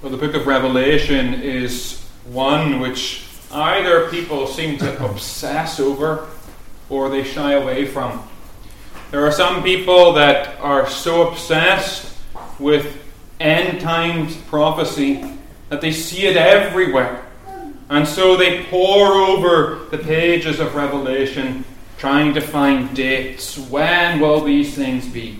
Well, the book of Revelation is one which either people seem to obsess over or they shy away from. There are some people that are so obsessed with end times prophecy that they see it everywhere. And so they pore over the pages of Revelation trying to find dates. When will these things be?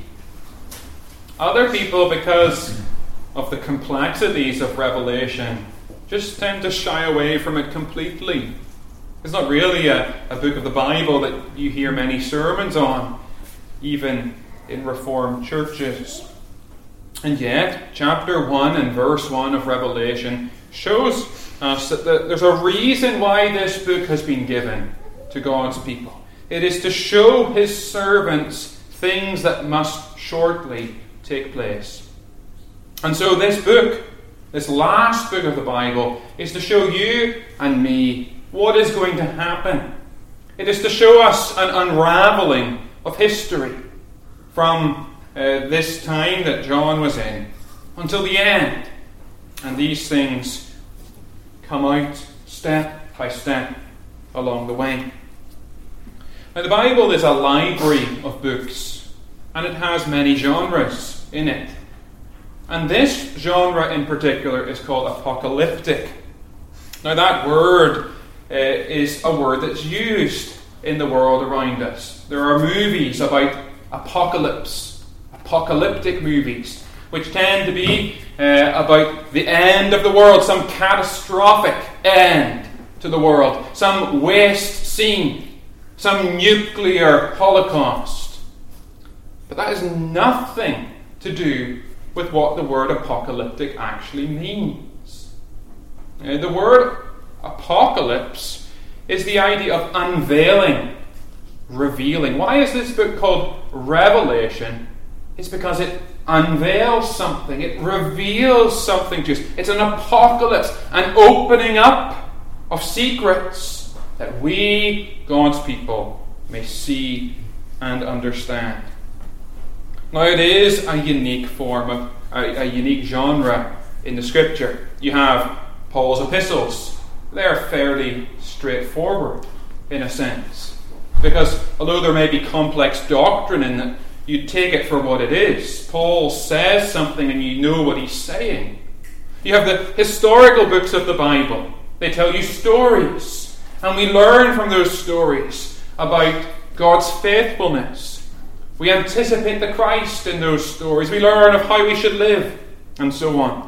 Other people, because of the complexities of Revelation, just tend to shy away from it completely. It's not really a book of the Bible that you hear many sermons on, even in Reformed churches. And yet, chapter 1 and verse 1 of Revelation shows us that there's a reason why this book has been given to God's people. It is to show His servants things that must shortly take place. And so this book, this last book of the Bible, is to show you and me what is going to happen. It is to show us an unraveling of history from this time that John was in until the end. And these things come out step by step along the way. Now, the Bible is a library of books, and it has many genres in it. And this genre in particular is called apocalyptic. Now, that word is a word that's used in the world around us. There are movies about apocalypse, apocalyptic movies, which tend to be about the end of the world, some catastrophic end to the world, some waste scene, some nuclear holocaust. But that has nothing to do with what the word apocalyptic actually means. The word apocalypse is the idea of unveiling, revealing. Why is this book called Revelation? It's because it unveils something. It reveals something to us. It's an apocalypse, an opening up of secrets that we, God's people, may see and understand. Now, it is a unique form of a unique genre in the Scripture. You have Paul's epistles. They're fairly straightforward in a sense, because although there may be complex doctrine in it, you take it for what it is. Paul says something and you know what he's saying. You have the historical books of the Bible. They tell you stories, and we learn from those stories about God's faithfulness. We anticipate the Christ in those stories. We learn of how we should live, and so on.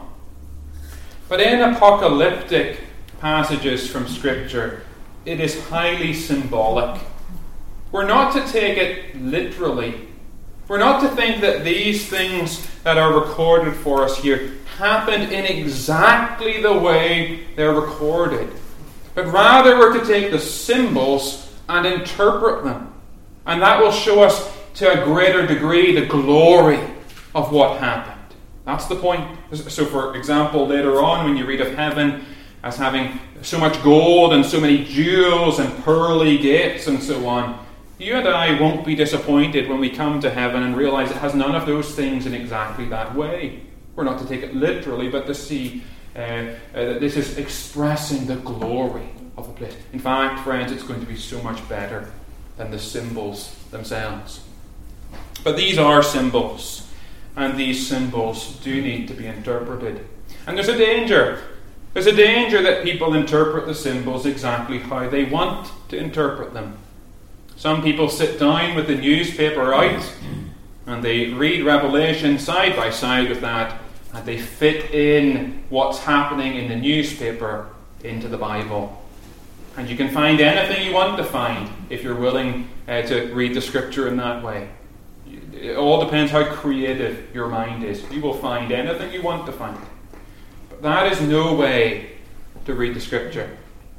But in apocalyptic passages from Scripture, it is highly symbolic. We're not to take it literally. We're not to think that these things that are recorded for us here happened in exactly the way they're recorded. But rather we're to take the symbols and interpret them. And that will show us to a greater degree the glory of what happened. That's the point. So for example, later on when you read of heaven as having so much gold and so many jewels and pearly gates and so on, you and I won't be disappointed when we come to heaven and realize it has none of those things in exactly that way. We're not to take it literally, but to see that this is expressing the glory of a place. In fact, friends, it's going to be so much better than the symbols themselves. But these are symbols, and these symbols do need to be interpreted. And there's a danger. There's a danger that people interpret the symbols exactly how they want to interpret them. Some people sit down with the newspaper out, and they read Revelation side by side with that, and they fit in what's happening in the newspaper into the Bible. And you can find anything you want to find if you're willing to read the Scripture in that way. It all depends how creative your mind is. You will find anything you want to find. But that is no way to read the Scripture.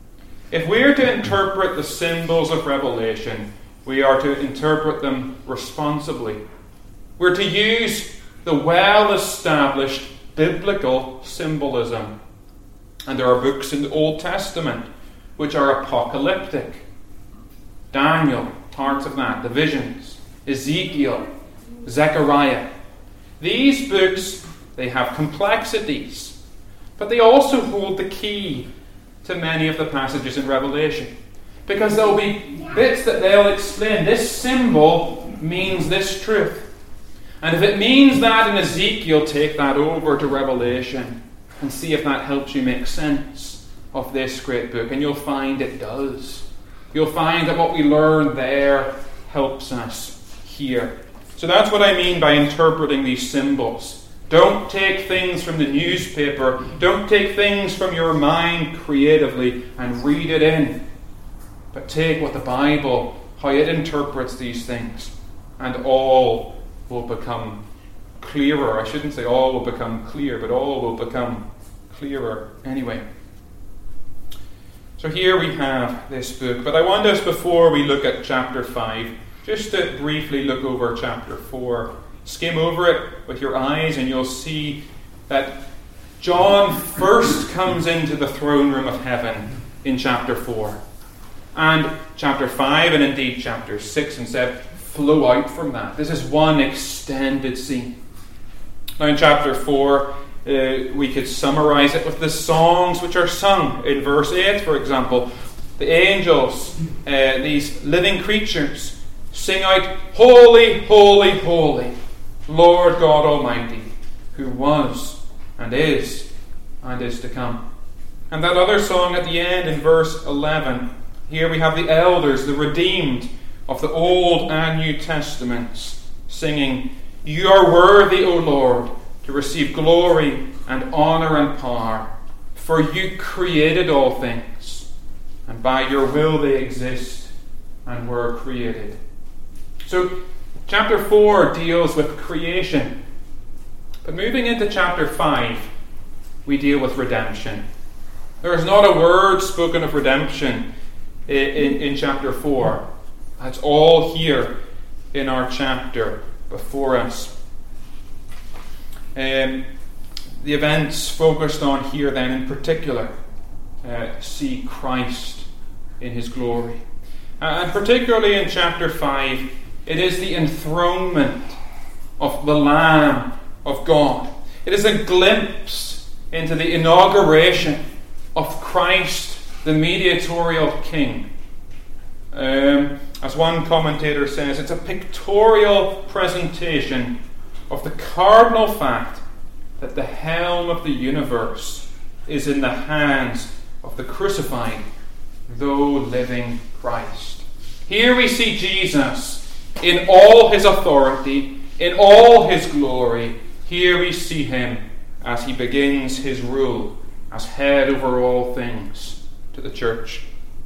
If we are to interpret the symbols of Revelation, we are to interpret them responsibly. We're to use the well-established biblical symbolism. And there are books in the Old Testament which are apocalyptic. Daniel, parts of that, the visions, Ezekiel, Zechariah. These books, they have complexities. but they also hold the key to many of the passages in Revelation. Because there will be bits that they'll explain. This symbol means this truth. And if it means that in Ezekiel, take that over to Revelation and see if that helps you make sense of this great book. And you'll find it does. You'll find that what we learn there helps us here. So that's what I mean by interpreting these symbols. Don't take things from the newspaper. Don't take things from your mind creatively and read it in. But take what the Bible, how it interprets these things, and all will become clearer. I shouldn't say all will become clear, but all will become clearer anyway. So here we have this book. But I want us, before we look at chapter 5, just to briefly look over chapter 4. Skim over it with your eyes and you'll see that John first comes into the throne room of heaven in chapter 4. And chapter 5 and indeed chapter 6 and 7 flow out from that. This is one extended scene. Now in chapter 4, we could summarize it with the songs which are sung. In verse 8, for example, the angels, these living creatures, sing out, "Holy, holy, holy, Lord God Almighty, who was and is to come." And that other song at the end in verse 11, here we have the elders, the redeemed of the Old and New Testaments, singing, "You are worthy, O Lord, to receive glory and honour and power, for you created all things, and by your will they exist and were created." So, chapter 4 deals with creation. But moving into chapter 5, we deal with redemption. There is not a word spoken of redemption in chapter 4. That's all here in our chapter before us. The events focused on here then in particular see Christ in his glory. And particularly in chapter 5, it is the enthronement of the Lamb of God. It is a glimpse into the inauguration of Christ, the mediatorial King. As one commentator says, it's a pictorial presentation of the cardinal fact that the helm of the universe is in the hands of the crucified, though living Christ. Here we see Jesus in all his authority, in all his glory. Here we see him as he begins his rule as head over all things to the church.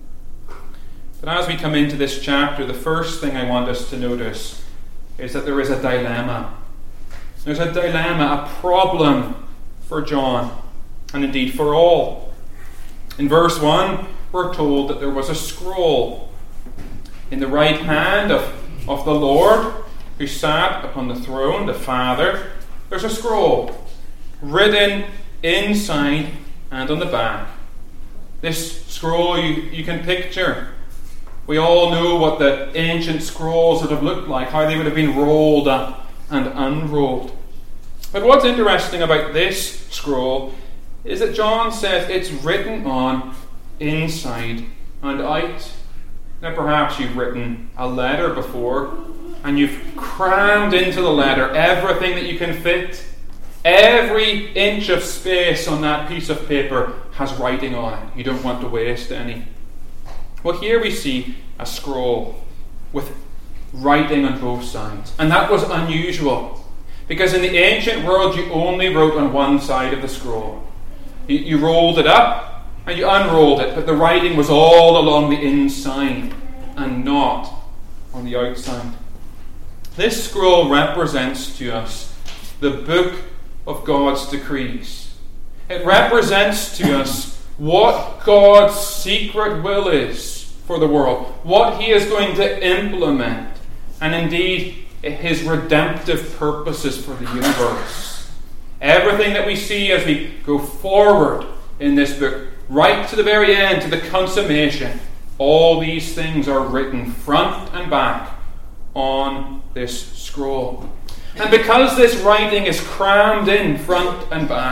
But as we come into this chapter, the first thing I want us to notice is that there is a dilemma. There's a dilemma, a problem for John, and indeed for all. In verse 1, we're told that there was a scroll in the right hand of the Lord who sat upon the throne, the Father. There's a scroll written inside and on the back. This scroll you can picture. We all know what the ancient scrolls would have looked like, how they would have been rolled up and unrolled. But what's interesting about this scroll is that John says it's written on inside and out. Now perhaps you've written a letter before and you've crammed into the letter everything that you can fit. Every inch of space on that piece of paper has writing on it. You don't want to waste any. Well, here we see a scroll with writing on both sides. And that was unusual, because in the ancient world you only wrote on one side of the scroll. You rolled it up and you unrolled it, but the writing was all along the inside and not on the outside. This scroll represents to us the book of God's decrees. It represents to us what God's secret will is for the world, what he is going to implement, and indeed his redemptive purposes for the universe. Everything that we see as we go forward in this book, right to the very end, to the consummation, all these things are written front and back on this scroll. And because this writing is crammed in front and back,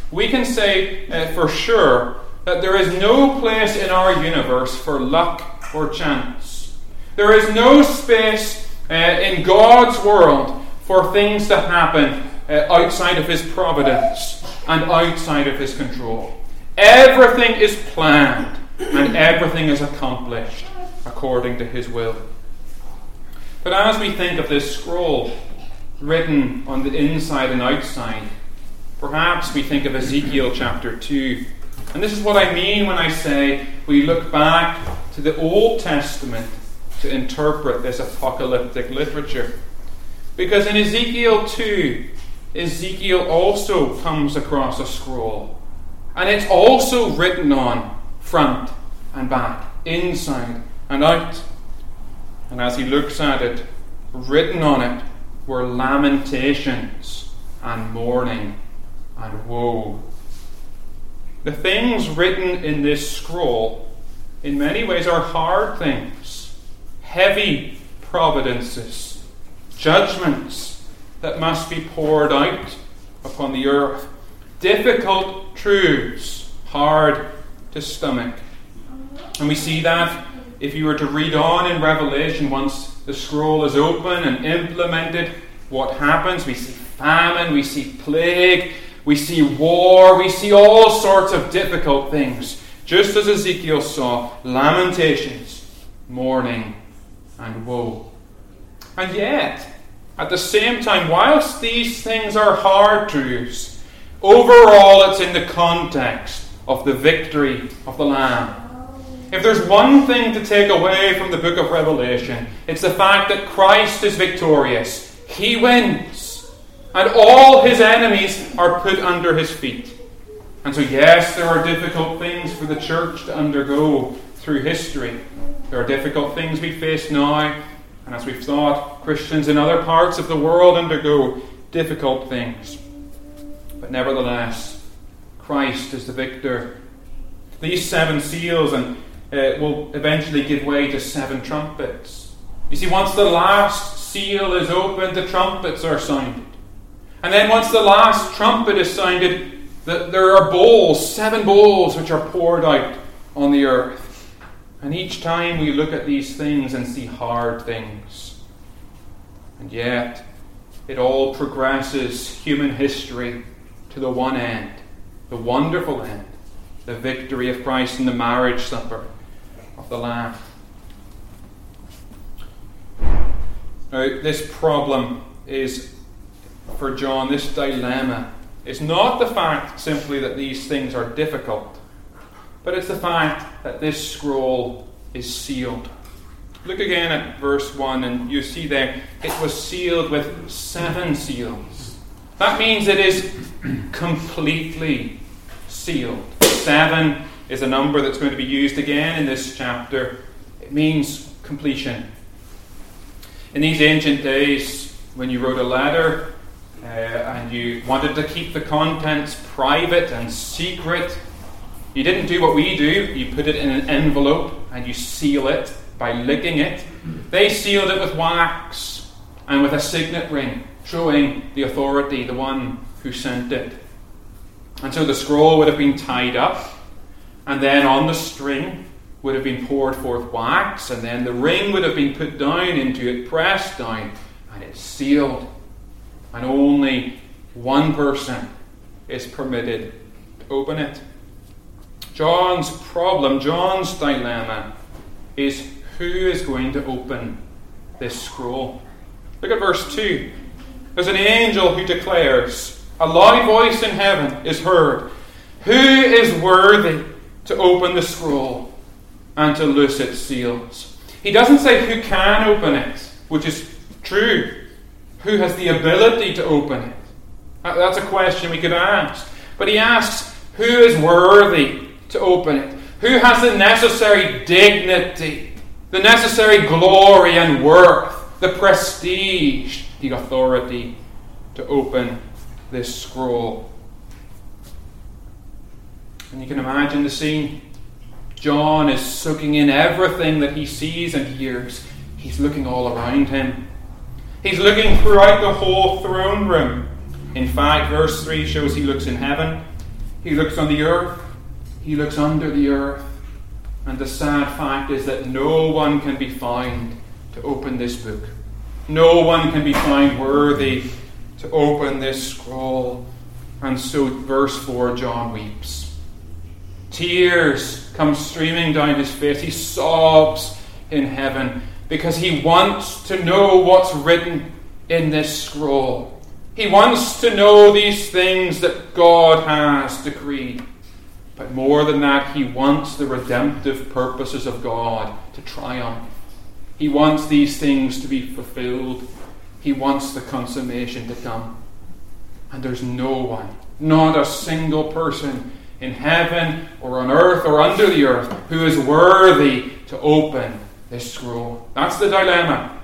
we can say for sure that there is no place in our universe for luck or chance. There is no space in God's world for things to happen outside of His providence and outside of His control. Everything is planned and everything is accomplished according to His will. But as we think of this scroll written on the inside and outside, perhaps we think of Ezekiel chapter 2. And this is what I mean when I say we look back to the Old Testament to interpret this apocalyptic literature. Because in Ezekiel 2, Ezekiel also comes across a scroll. And it's also written on front and back, inside and out. And as he looks at it, written on it were lamentations and mourning and woe. The things written in this scroll, in many ways, are hard things, heavy providences, judgments that must be poured out upon the earth, difficult truths, hard to stomach. And we see that if you were to read on in Revelation, once the scroll is open and implemented, what happens? We see famine, we see plague, we see war, we see all sorts of difficult things. Just as Ezekiel saw, lamentations, mourning, and woe. And yet, at the same time, whilst these things are hard truths, overall it's in the context of the victory of the Lamb. If there's one thing to take away from the book of Revelation, it's the fact that Christ is victorious. He wins. And all His enemies are put under His feet. And so yes, there are difficult things for the church to undergo through history. There are difficult things we face now. And as we've thought, Christians in other parts of the world undergo difficult things. But nevertheless, Christ is the victor. These 7 seals will eventually give way to 7 trumpets. You see, once the last seal is opened, the trumpets are sounded. And then once the last trumpet is sounded, there are bowls, 7 bowls, which are poured out on the earth. And each time we look at these things and see hard things. And yet, it all progresses human history to the one end, the wonderful end, the victory of Christ in the marriage supper of the Lamb. Now, this problem is, for John, this dilemma, is not the fact simply that these things are difficult, but it's the fact that this scroll is sealed. Look again at verse 1, and you see there, it was sealed with 7 seals. That means it is completely sealed. 7 is a number that's going to be used again in this chapter. It means completion. In these ancient days, when you wrote a letter and you wanted to keep the contents private and secret, you didn't do what we do. You put it in an envelope and you seal it by licking it. They sealed it with wax and with a signet ring, showing the authority, the one who sent it. And so the scroll would have been tied up, and then on the string would have been poured forth wax, and then the ring would have been put down into it, pressed down, and it's sealed. And only one person is permitted to open it. John's problem, John's dilemma, is who is going to open this scroll. Look at verse 2. There's an angel who declares, a loud voice in heaven is heard. Who is worthy to open the scroll and to loose its seals? He doesn't say who can open it, which is true. Who has the ability to open it? That's a question we could ask. But he asks, who is worthy to open it? Who has the necessary dignity, the necessary glory and worth, the prestige, the authority to open this scroll? And you can imagine the scene. John is soaking in everything that he sees and hears. He's looking all around him. He's looking throughout the whole throne room. In fact, verse 3 shows he looks in heaven. He looks on the earth. He looks under the earth. And the sad fact is that no one can be found to open this book. No one can be found worthy to open this scroll. And so, verse 4, John weeps. Tears come streaming down his face. He sobs in heaven because he wants to know what's written in this scroll. He wants to know these things that God has decreed. But more than that, he wants the redemptive purposes of God to triumph. He wants these things to be fulfilled. He wants the consummation to come. And there's no one, not a single person in heaven or on earth or under the earth who is worthy to open this scroll. That's the dilemma.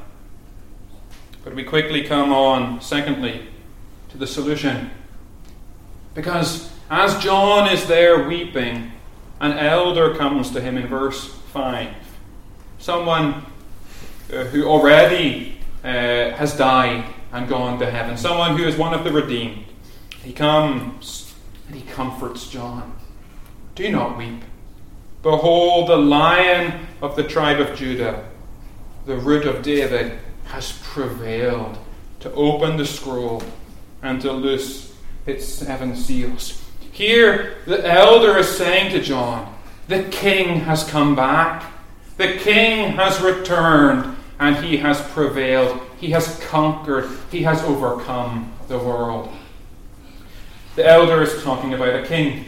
But we quickly come on, secondly, to the solution. Because as John is there weeping, an elder comes to him in verse 5. Someone who already has died and gone to heaven. Someone who is one of the redeemed. He comes and he comforts John. Do not weep. Behold, the Lion of the tribe of Judah, the Root of David, has prevailed to open the scroll and to loose its 7 seals. Here, the elder is saying to John, the King has come back. The King has returned, and he has prevailed. He has conquered. He has overcome the world. The elder is talking about a king.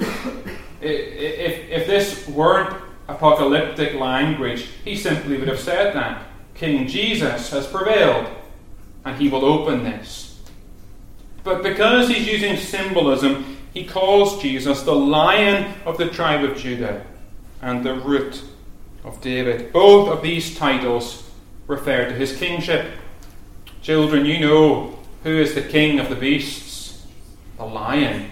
If this weren't apocalyptic language, he simply would have said that. King Jesus has prevailed, and he will open this. But because he's using symbolism, he calls Jesus the Lion of the tribe of Judah and the Root of David. Both of these titles refer to his kingship. Children, you know who is the king of the beasts? The lion.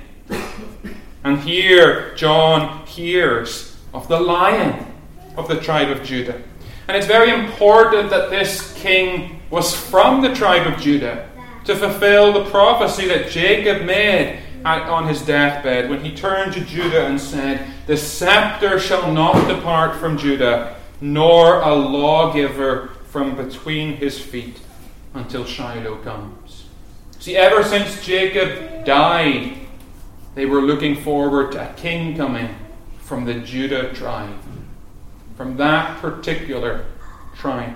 And here John hears of the Lion of the tribe of Judah. And it's very important that this king was from the tribe of Judah to fulfill the prophecy that Jacob made on his deathbed when he turned to Judah and said, the scepter shall not depart from Judah, nor a lawgiver from between his feet until Shiloh comes. See, ever since Jacob died, they were looking forward to a king coming from the Judah tribe, from that particular tribe.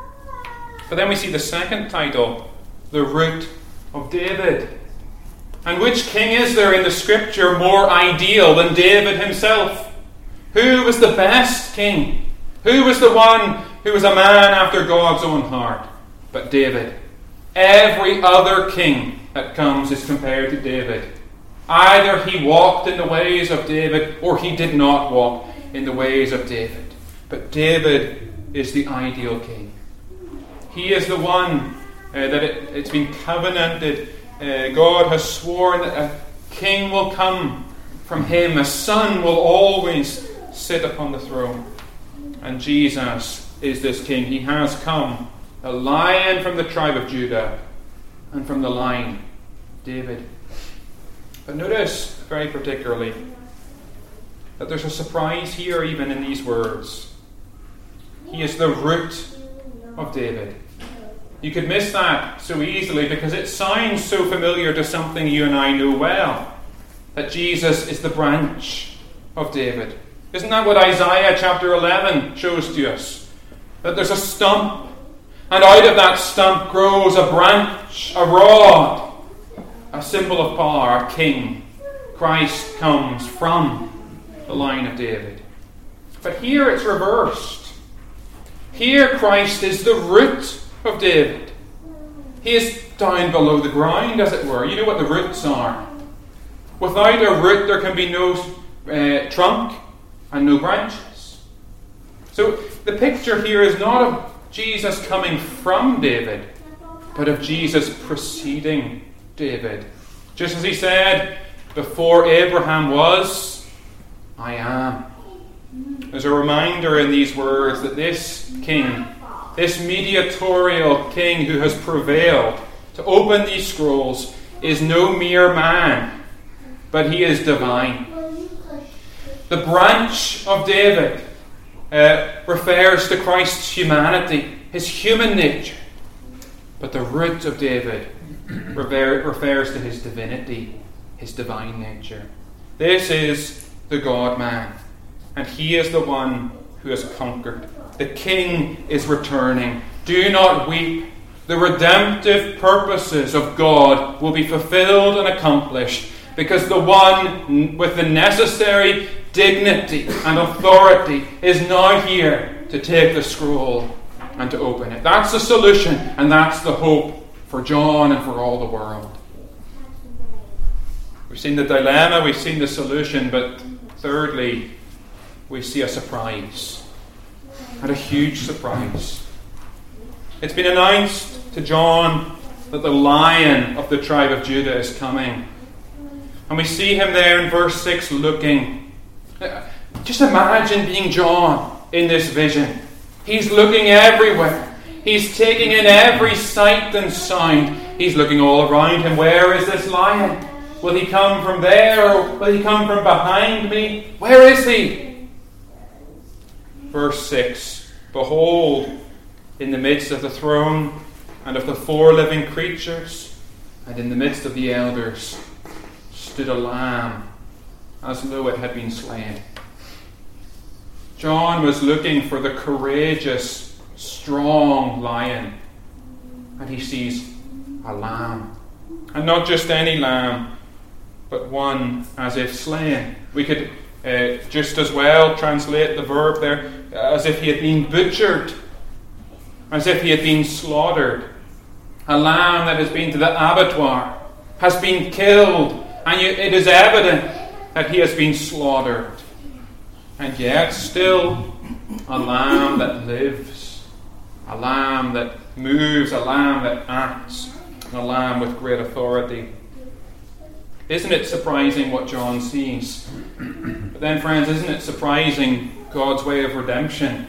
But then we see the second title, the Root of David. And which king is there in the scripture more ideal than David himself? Who was the best king? Who was the one who was a man after God's own heart? But David. Every other king that comes is compared to David. Either he walked in the ways of David or he did not walk in the ways of David. But David is the ideal king. He is the one that it's been covenanted. God has sworn that a king will come from him. A son will always sit upon the throne. And Jesus is this king. He has come, a lion from the tribe of Judah and from the line of David. But notice very particularly that there's a surprise here even in these words. He is the root of David. You could miss that so easily because it sounds so familiar to something you and I know well. That Jesus is the branch of David. Isn't that what Isaiah chapter 11 shows to us? That there's a stump, and out of that stump grows a branch, a rod, a symbol of power, a king. Christ comes from the line of David. But here it's reversed. Here Christ is the root of David. He is down below the ground, as it were. You know what the roots are. Without a root there can be no trunk and no branches. So the picture here is not of Jesus coming from David, but of Jesus preceding David. Just as he said, before Abraham was, I am. There's a reminder in these words that this king, this mediatorial king who has prevailed to open these scrolls, is no mere man, but he is divine. The branch of David refers to Christ's humanity, his human nature. But the root of David refers to his divinity, his divine nature. This is the God-man, and he is the one who has conquered. The King is returning. Do not weep. The redemptive purposes of God will be fulfilled and accomplished, because the one with the necessary dignity and authority is now here to take the scroll and to open it. That's the solution, and that's the hope for John and for all the world. We've seen the dilemma, we've seen the solution, but thirdly, we see a surprise. And a huge surprise. It's been announced to John that the Lion of the tribe of Judah is coming. And we see him there in verse 6 looking. Just imagine being John in this vision. He's looking everywhere. He's taking in every sight and sound. He's looking all around him. Where is this lion? Will he come from there, or will he come from behind me? Where is he? Verse 6, behold, in the midst of the throne and of the 4 living creatures, and in the midst of the elders, stood a lamb, as though it had been slain. John was looking for the courageous, strong lion, and he sees a lamb. And not just any lamb, but one as if slain. We could just as well translate the verb there as if he had been butchered, as if he had been slaughtered. A lamb that has been to the abattoir, has been killed, and it is evident that he has been slaughtered. And yet still a lamb that lives, a lamb that moves, a lamb that acts, and a lamb with great authority. Isn't it surprising what John sees? But then, friends, isn't it surprising God's way of redemption?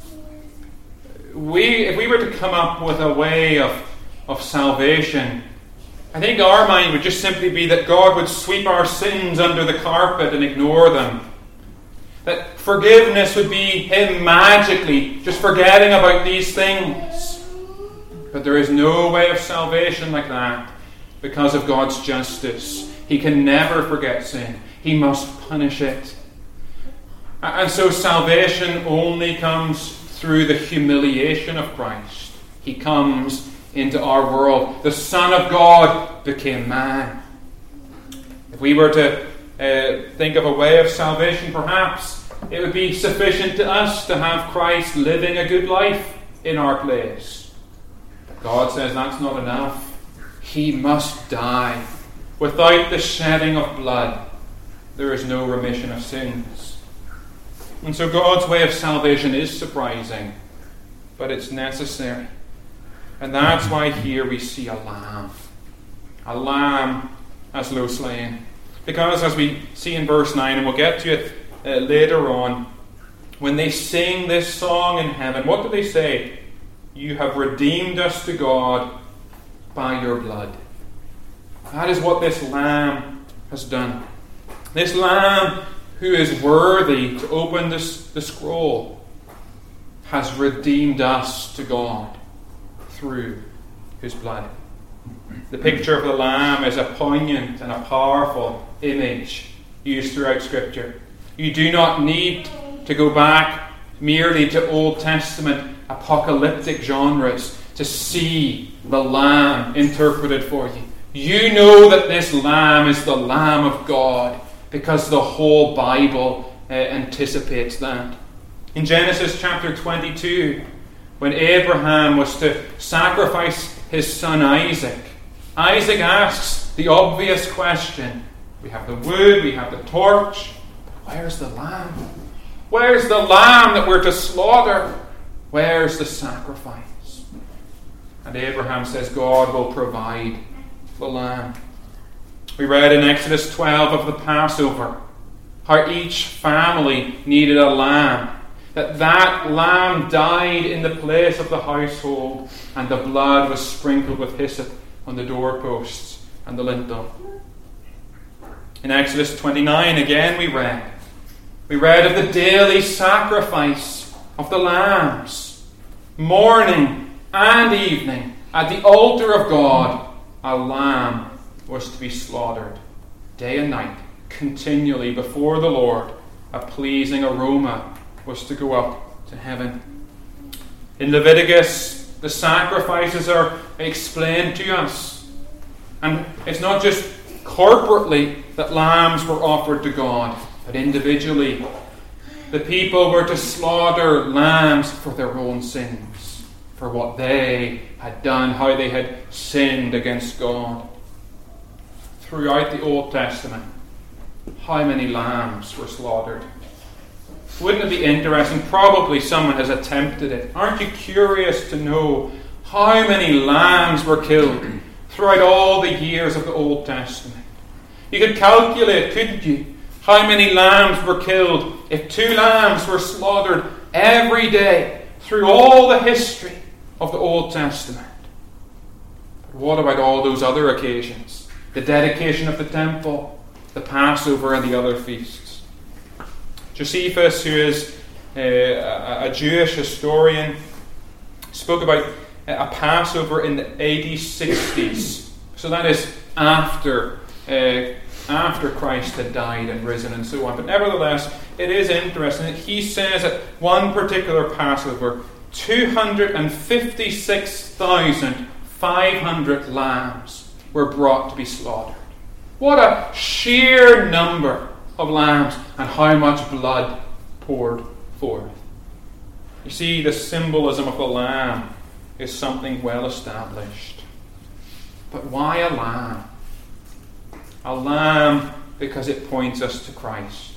If we were to come up with a way of salvation, I think our mind would just simply be that God would sweep our sins under the carpet and ignore them. That forgiveness would be Him magically just forgetting about these things. But there is no way of salvation like that because of God's justice. He can never forget sin. He must punish it. And so salvation only comes through the humiliation of Christ. He comes into our world. The Son of God became man. If we were to think of a way of salvation, perhaps it would be sufficient to us to have Christ living a good life in our place. But God says that's not enough. He must die. Without the shedding of blood, there is no remission of sins. And so God's way of salvation is surprising, but it's necessary. And that's why here we see a lamb as though slain. Because as we see in verse 9, and we'll get to it later on, when they sing this song in heaven, what do they say? You have redeemed us to God by your blood. That is what this lamb has done. This lamb who is worthy to open the scroll has redeemed us to God through his blood. The picture of the lamb is a poignant and a powerful image used throughout Scripture. You do not need to go back merely to Old Testament apocalyptic genres to see the lamb interpreted for you. You know that this lamb is the Lamb of God because the whole Bible anticipates that. In Genesis chapter 22, when Abraham was to sacrifice his son Isaac, Isaac asks the obvious question. We have the wood, we have the torch, but where's the lamb? Where's the lamb that we're to slaughter? Where's the sacrifice? And Abraham says God will provide the lamb. We read in Exodus 12 of the Passover, how each family needed a lamb. That lamb died in the place of the household, and the blood was sprinkled with hyssop on the doorposts and the lintel. In Exodus 29 again we read, We read of the daily sacrifice of the lambs. Morning and evening, at the altar of God, a lamb was to be slaughtered. Day and night, continually before the Lord, a pleasing aroma was to go up to heaven. In Leviticus, the sacrifices are explained to us. And it's not just corporately that lambs were offered to God, but individually. The people were to slaughter lambs for their own sins, for what they had done, how they had sinned against God. Throughout the Old Testament, how many lambs were slaughtered? Wouldn't it be interesting? Probably someone has attempted it. Aren't you curious to know how many lambs were killed throughout all the years of the Old Testament? You could calculate, couldn't you, how many lambs were killed if 2 lambs were slaughtered every day through all the history of the Old Testament. But what about all those other occasions? The dedication of the temple, the Passover, and the other feasts. Josephus, who is a Jewish historian, spoke about a Passover in the AD 60s. So that is after Christ had died and risen and so on. But nevertheless, it is interesting that he says at one particular Passover, 256,500 lambs were brought to be slaughtered. What a sheer number of lambs, and how much blood poured forth. You see, the symbolism of the lamb is something well established. But why a lamb? A lamb because it points us to Christ.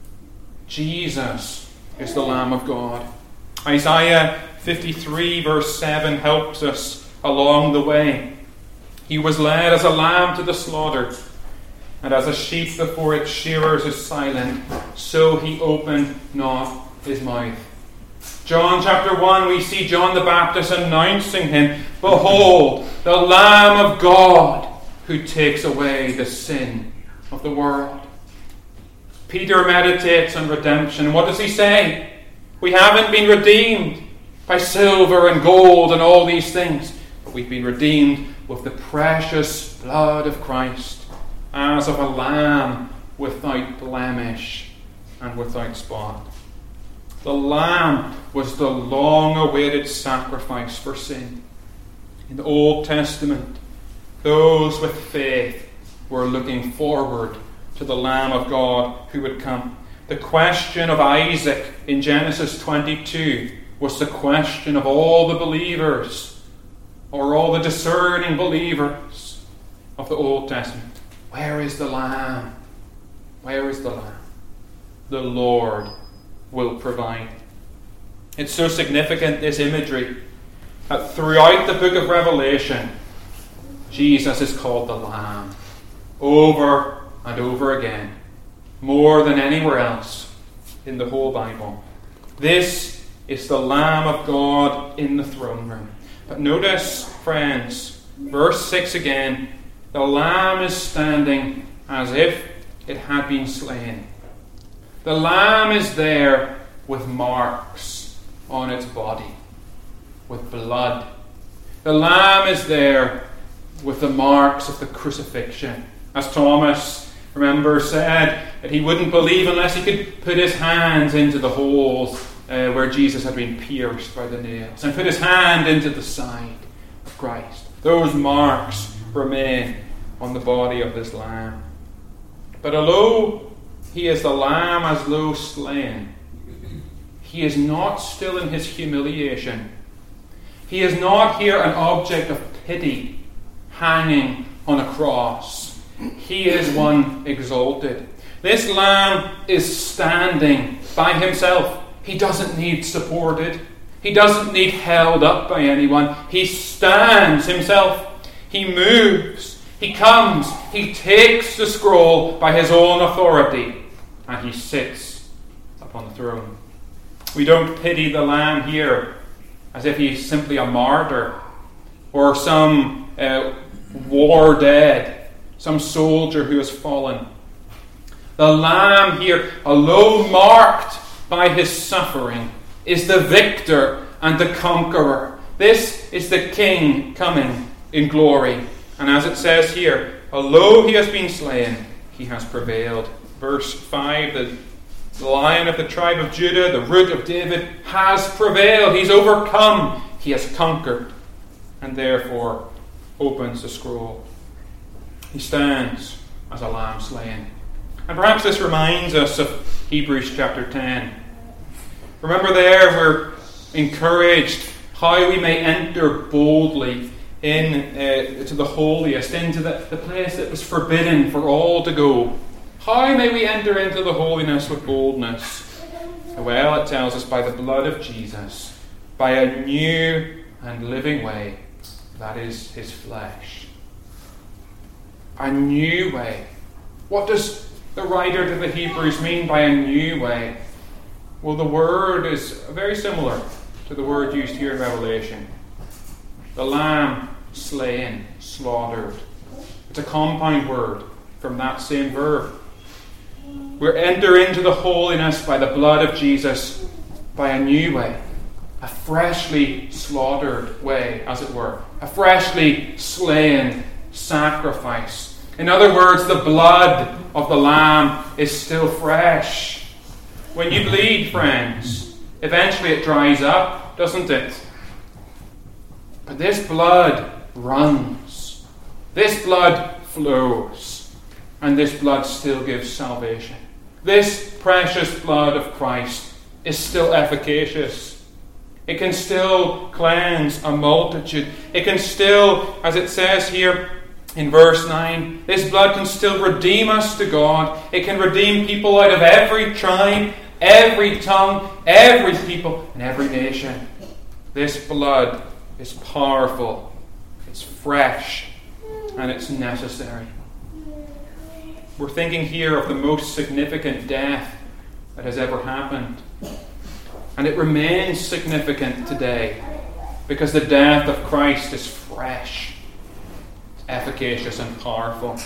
Jesus is the Lamb of God. Isaiah 53 verse 7 helps us along the way. He was led as a lamb to the slaughter, and as a sheep before its shearers is silent, so he opened not his mouth. John chapter 1, we see John the Baptist announcing him, "Behold, the Lamb of God, who takes away the sin of the world." Peter meditates on redemption. What does he say? We haven't been redeemed by silver and gold and all these things, but we've been redeemed with the precious blood of Christ, as of a lamb without blemish and without spot. The lamb was the long-awaited sacrifice for sin. In the Old Testament, those with faith were looking forward to the Lamb of God who would come. The question of Isaac in Genesis 22 was the question of all the believers, or all the discerning believers of the Old Testament. Where is the Lamb? Where is the Lamb? The Lord will provide. It's so significant, this imagery, that throughout the book of Revelation, Jesus is called the Lamb, over and over again, more than anywhere else in the whole Bible. This is the Lamb of God in the throne room. But notice, friends, verse 6 again, the Lamb is standing as if it had been slain. The Lamb is there with marks on its body, with blood. The Lamb is there with the marks of the crucifixion. As Thomas, remember, said that he wouldn't believe unless he could put his hands into the holes where Jesus had been pierced by the nails, and put his hand into the side of Christ. Those marks remain on the body of this Lamb. But although he is the Lamb as though slain, he is not still in his humiliation. He is not here an object of pity, hanging on a cross. He is one exalted. This Lamb is standing by himself. He doesn't need supported. He doesn't need held up by anyone. He stands himself. He moves. He comes. He takes the scroll by his own authority, and he sits upon the throne. We don't pity the Lamb here as if he's simply a martyr or some war dead, some soldier who has fallen. The Lamb here, alone marked by his suffering, is the victor and the conqueror. This is the King coming in glory. And as it says here, although he has been slain, he has prevailed. Verse 5, the Lion of the tribe of Judah, the Root of David, has prevailed. He's overcome. He has conquered. And therefore opens the scroll. He stands as a lamb slain. And perhaps this reminds us of Hebrews chapter 10. Remember there we're encouraged how we may enter boldly to the holiest, into the place that was forbidden for all to go. How may we enter into the holiness with boldness? Well, it tells us by the blood of Jesus, by a new and living way, that is his flesh. A new way. What does the writer to the Hebrews mean by a new way? Well, the word is very similar to the word used here in Revelation. The lamb slain, slaughtered. It's a compound word from that same verb. We enter into the holiness by the blood of Jesus, by a new way. A freshly slaughtered way, as it were. A freshly slain sacrifice. In other words, the blood of the Lamb is still fresh. When you bleed, friends, eventually it dries up, doesn't it? But this blood runs. This blood flows. And this blood still gives salvation. This precious blood of Christ is still efficacious. It can still cleanse a multitude. It can still, as it says here in verse 9, this blood can still redeem us to God. It can redeem people out of every tribe, every tongue, every people, and every nation. This blood is powerful, it's fresh, and it's necessary. We're thinking here of the most significant death that has ever happened. And it remains significant today because the death of Christ is fresh, efficacious, and powerful.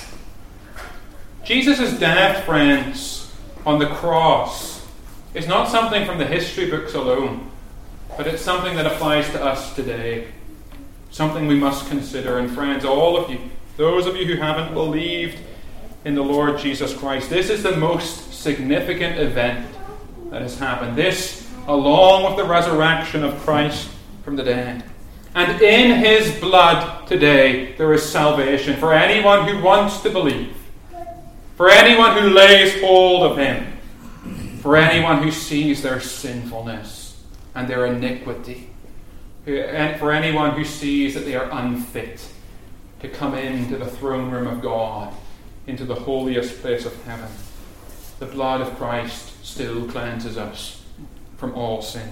Jesus' death, friends, on the cross is not something from the history books alone, but it's something that applies to us today. Something we must consider. And friends, all of you, those of you who haven't believed in the Lord Jesus Christ, this is the most significant event that has happened. This, along with the resurrection of Christ from the dead. And in his blood today, there is salvation for anyone who wants to believe, for anyone who lays hold of him, for anyone who sees their sinfulness and their iniquity, and for anyone who sees that they are unfit to come into the throne room of God, into the holiest place of heaven. The blood of Christ still cleanses us from all sin.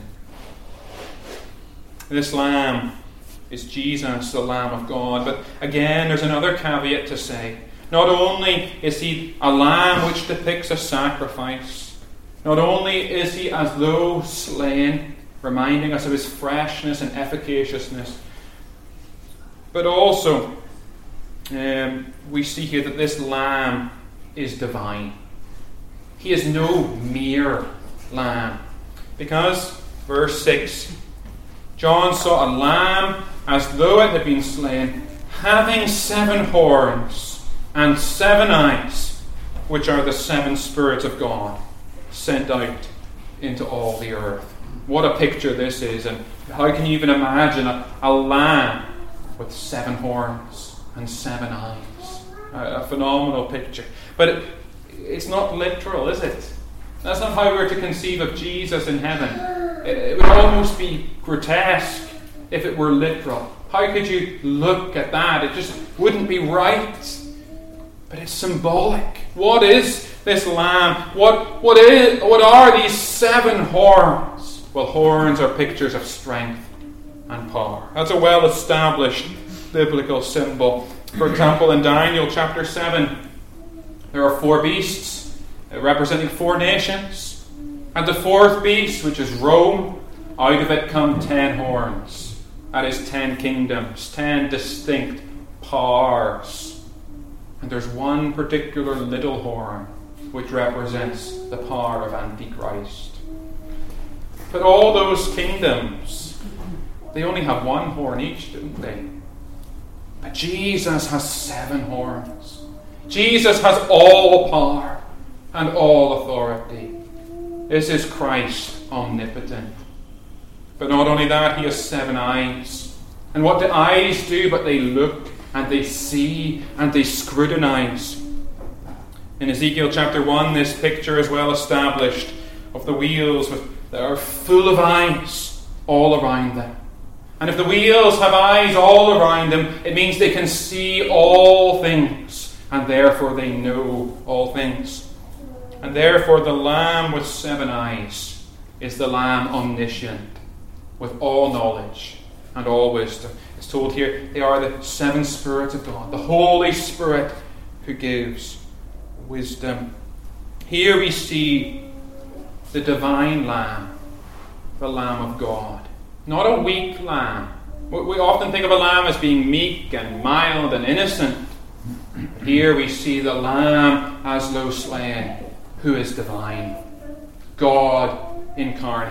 This Lamb is Jesus, the Lamb of God. But again, there's another caveat to say. Not only is he a lamb which depicts a sacrifice, not only is he as though slain, reminding us of his freshness and efficaciousness, but also we see here that this lamb is divine. He is no mere lamb. Because, verse 6, John saw a lamb as though it had been slain, having 7 horns and 7 eyes, which are the 7 spirits of God, sent out into all the earth. What a picture this is, and how can you even imagine a lamb with 7 horns and 7 eyes? A phenomenal picture. But it's not literal, is it? That's not how we're to conceive of Jesus in heaven. It would almost be grotesque if it were literal. How could you look at that? It just wouldn't be right. But it's symbolic. What is this lamb? What are these 7 horns? Well, horns are pictures of strength and power. That's a well-established biblical symbol. For example, in Daniel chapter 7, there are 4 beasts representing 4 nations. And the 4th beast, which is Rome, out of it come 10 horns. That is 10 kingdoms, 10 distinct powers. And there's one particular little horn which represents the power of Antichrist. But all those kingdoms, they only have one horn each, don't they? But Jesus has 7 horns. Jesus has all power and all authority. This is Christ omnipotent. But not only that, he has 7 eyes. And what do eyes do? But they look and they see and they scrutinize. In Ezekiel chapter 1, this picture is well established of the wheels that are full of eyes all around them. And if the wheels have eyes all around them, it means they can see all things, and therefore they know all things. And therefore the Lamb with 7 eyes is the Lamb omniscient, with all knowledge and all wisdom. It's told here they are the 7 spirits of God, the Holy Spirit who gives wisdom. Here we see the divine Lamb, the Lamb of God. Not a weak lamb. We often think of a lamb as being meek and mild and innocent. But here we see the Lamb as low slain, who is divine, God incarnate.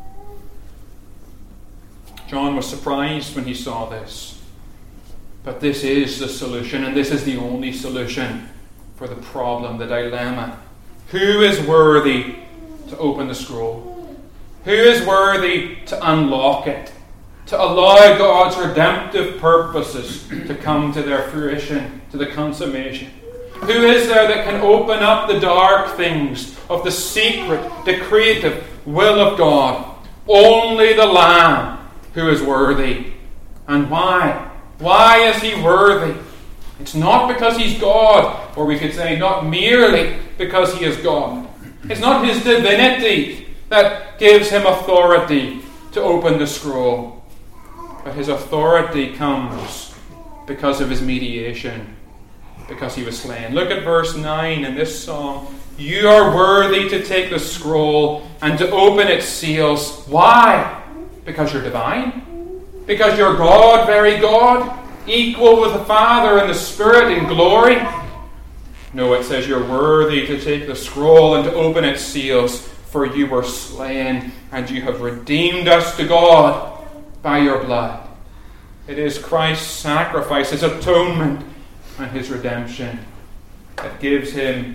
John was surprised when he saw this. But this is the solution, and this is the only solution for the problem, the dilemma. Who is worthy to open the scroll? Who is worthy to unlock it, to allow God's redemptive purposes to come to their fruition, to the consummation? Who is there that can open up the dark things of the secret, the creative will of God? Only the Lamb who is worthy. And why? Why is he worthy? It's not because he's God, or we could say not merely because he is God. It's not his divinity that gives him authority to open the scroll. But his authority comes because of his mediation, because he was slain. Look at verse 9 in this psalm. You are worthy to take the scroll and to open its seals. Why? Because you're divine? Because you're God, very God, equal with the Father and the Spirit in glory? No, it says you're worthy to take the scroll and to open its seals. For you were slain, and you have redeemed us to God by your blood. It is Christ's sacrifice, his atonement, and his redemption that gives him,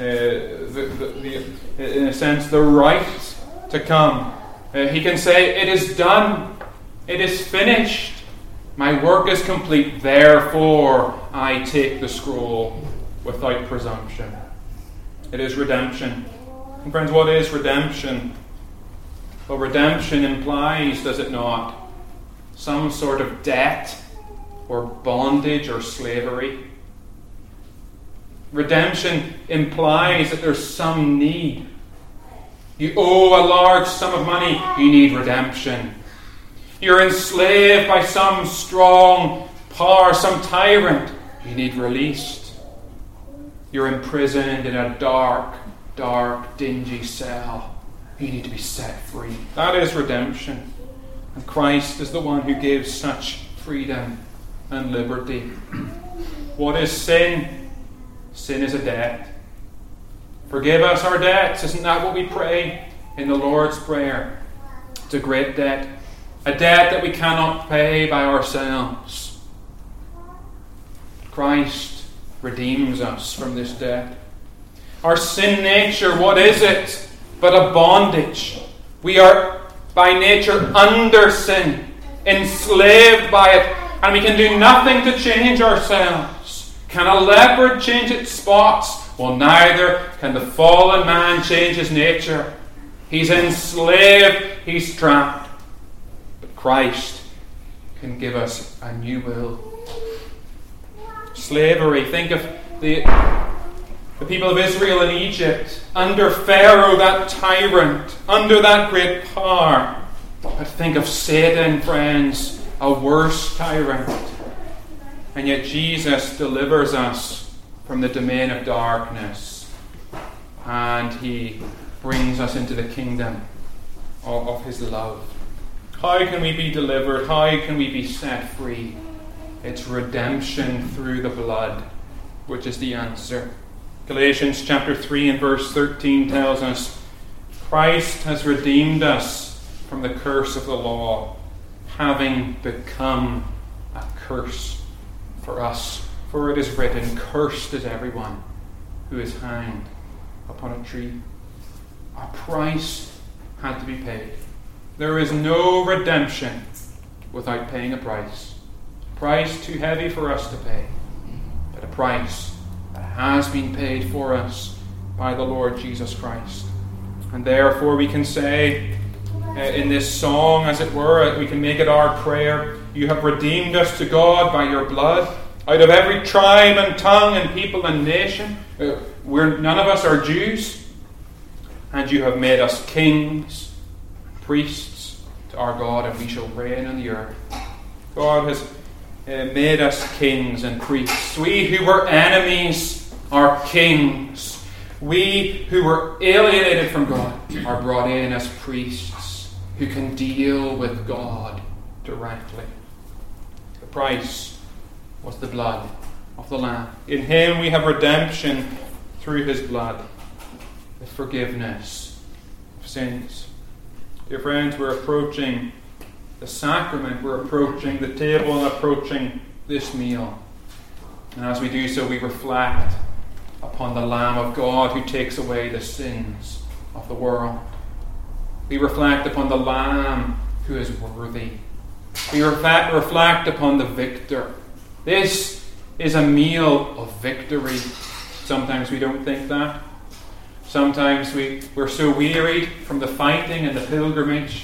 in a sense, the right to come. He can say, it is done. It is finished. My work is complete. Therefore, I take the scroll without presumption. It is redemption. And friends, what is redemption? Well, redemption implies, does it not, some sort of debt or bondage or slavery. Redemption implies that there's some need. You owe a large sum of money, you need redemption. You're enslaved by some strong power, some tyrant, you need released. You're imprisoned in a dark, dingy cell. You need to be set free. That is redemption. And Christ is the one who gives such freedom and liberty. What is sin? Sin is a debt. Forgive us our debts. Isn't that what we pray in the Lord's Prayer? It's a great debt. A debt that we cannot pay by ourselves. Christ redeems us from this debt. Our sin nature, what is it but a bondage? We are by nature under sin, enslaved by it, and we can do nothing to change ourselves. Can a leopard change its spots? Well, neither can the fallen man change his nature. He's enslaved, he's trapped. But Christ can give us a new will. Slavery, think of the people of Israel in Egypt, under Pharaoh, that tyrant, under that great power. But think of Satan, friends, a worse tyrant. And yet Jesus delivers us from the domain of darkness, and he brings us into the kingdom of his love. How can we be delivered? How can we be set free? It's redemption through the blood, which is the answer. Galatians chapter 3 and verse 13 tells us, Christ has redeemed us from the curse of the law, having become a curse for us. For it is written, cursed is everyone who is hanged upon a tree. A price had to be paid. There is no redemption without paying a price. A price too heavy for us to pay, but a price that has been paid for us by the Lord Jesus Christ. And therefore we can say in this song, as it were, we can make it our prayer, you have redeemed us to God by your blood, out of every tribe and tongue and people and nation. None of us are Jews, and you have made us kings, priests to our God, and we shall reign on the earth. God has made us kings and priests. We who were enemies are kings. We who were alienated from God are brought in as priests who can deal with God directly. The price was the blood of the Lamb. In Him we have redemption through His blood, the forgiveness of sins. Dear friends, we're approaching the sacrament, we're approaching the table and approaching this meal. And as we do so, we reflect upon the Lamb of God who takes away the sins of the world. We reflect upon the Lamb who is worthy. We reflect upon the victor. This is a meal of victory. Sometimes we don't think that. Sometimes we're so wearied from the fighting and the pilgrimage.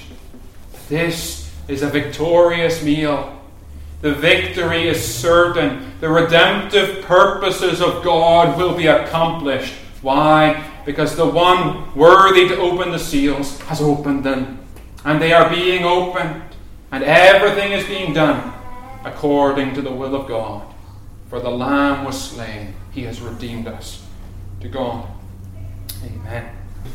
This is a victorious meal. The victory is certain. The redemptive purposes of God will be accomplished. Why? Because the one worthy to open the seals has opened them. And they are being opened. And everything is being done according to the will of God. For the Lamb was slain. He has redeemed us to God. Amen.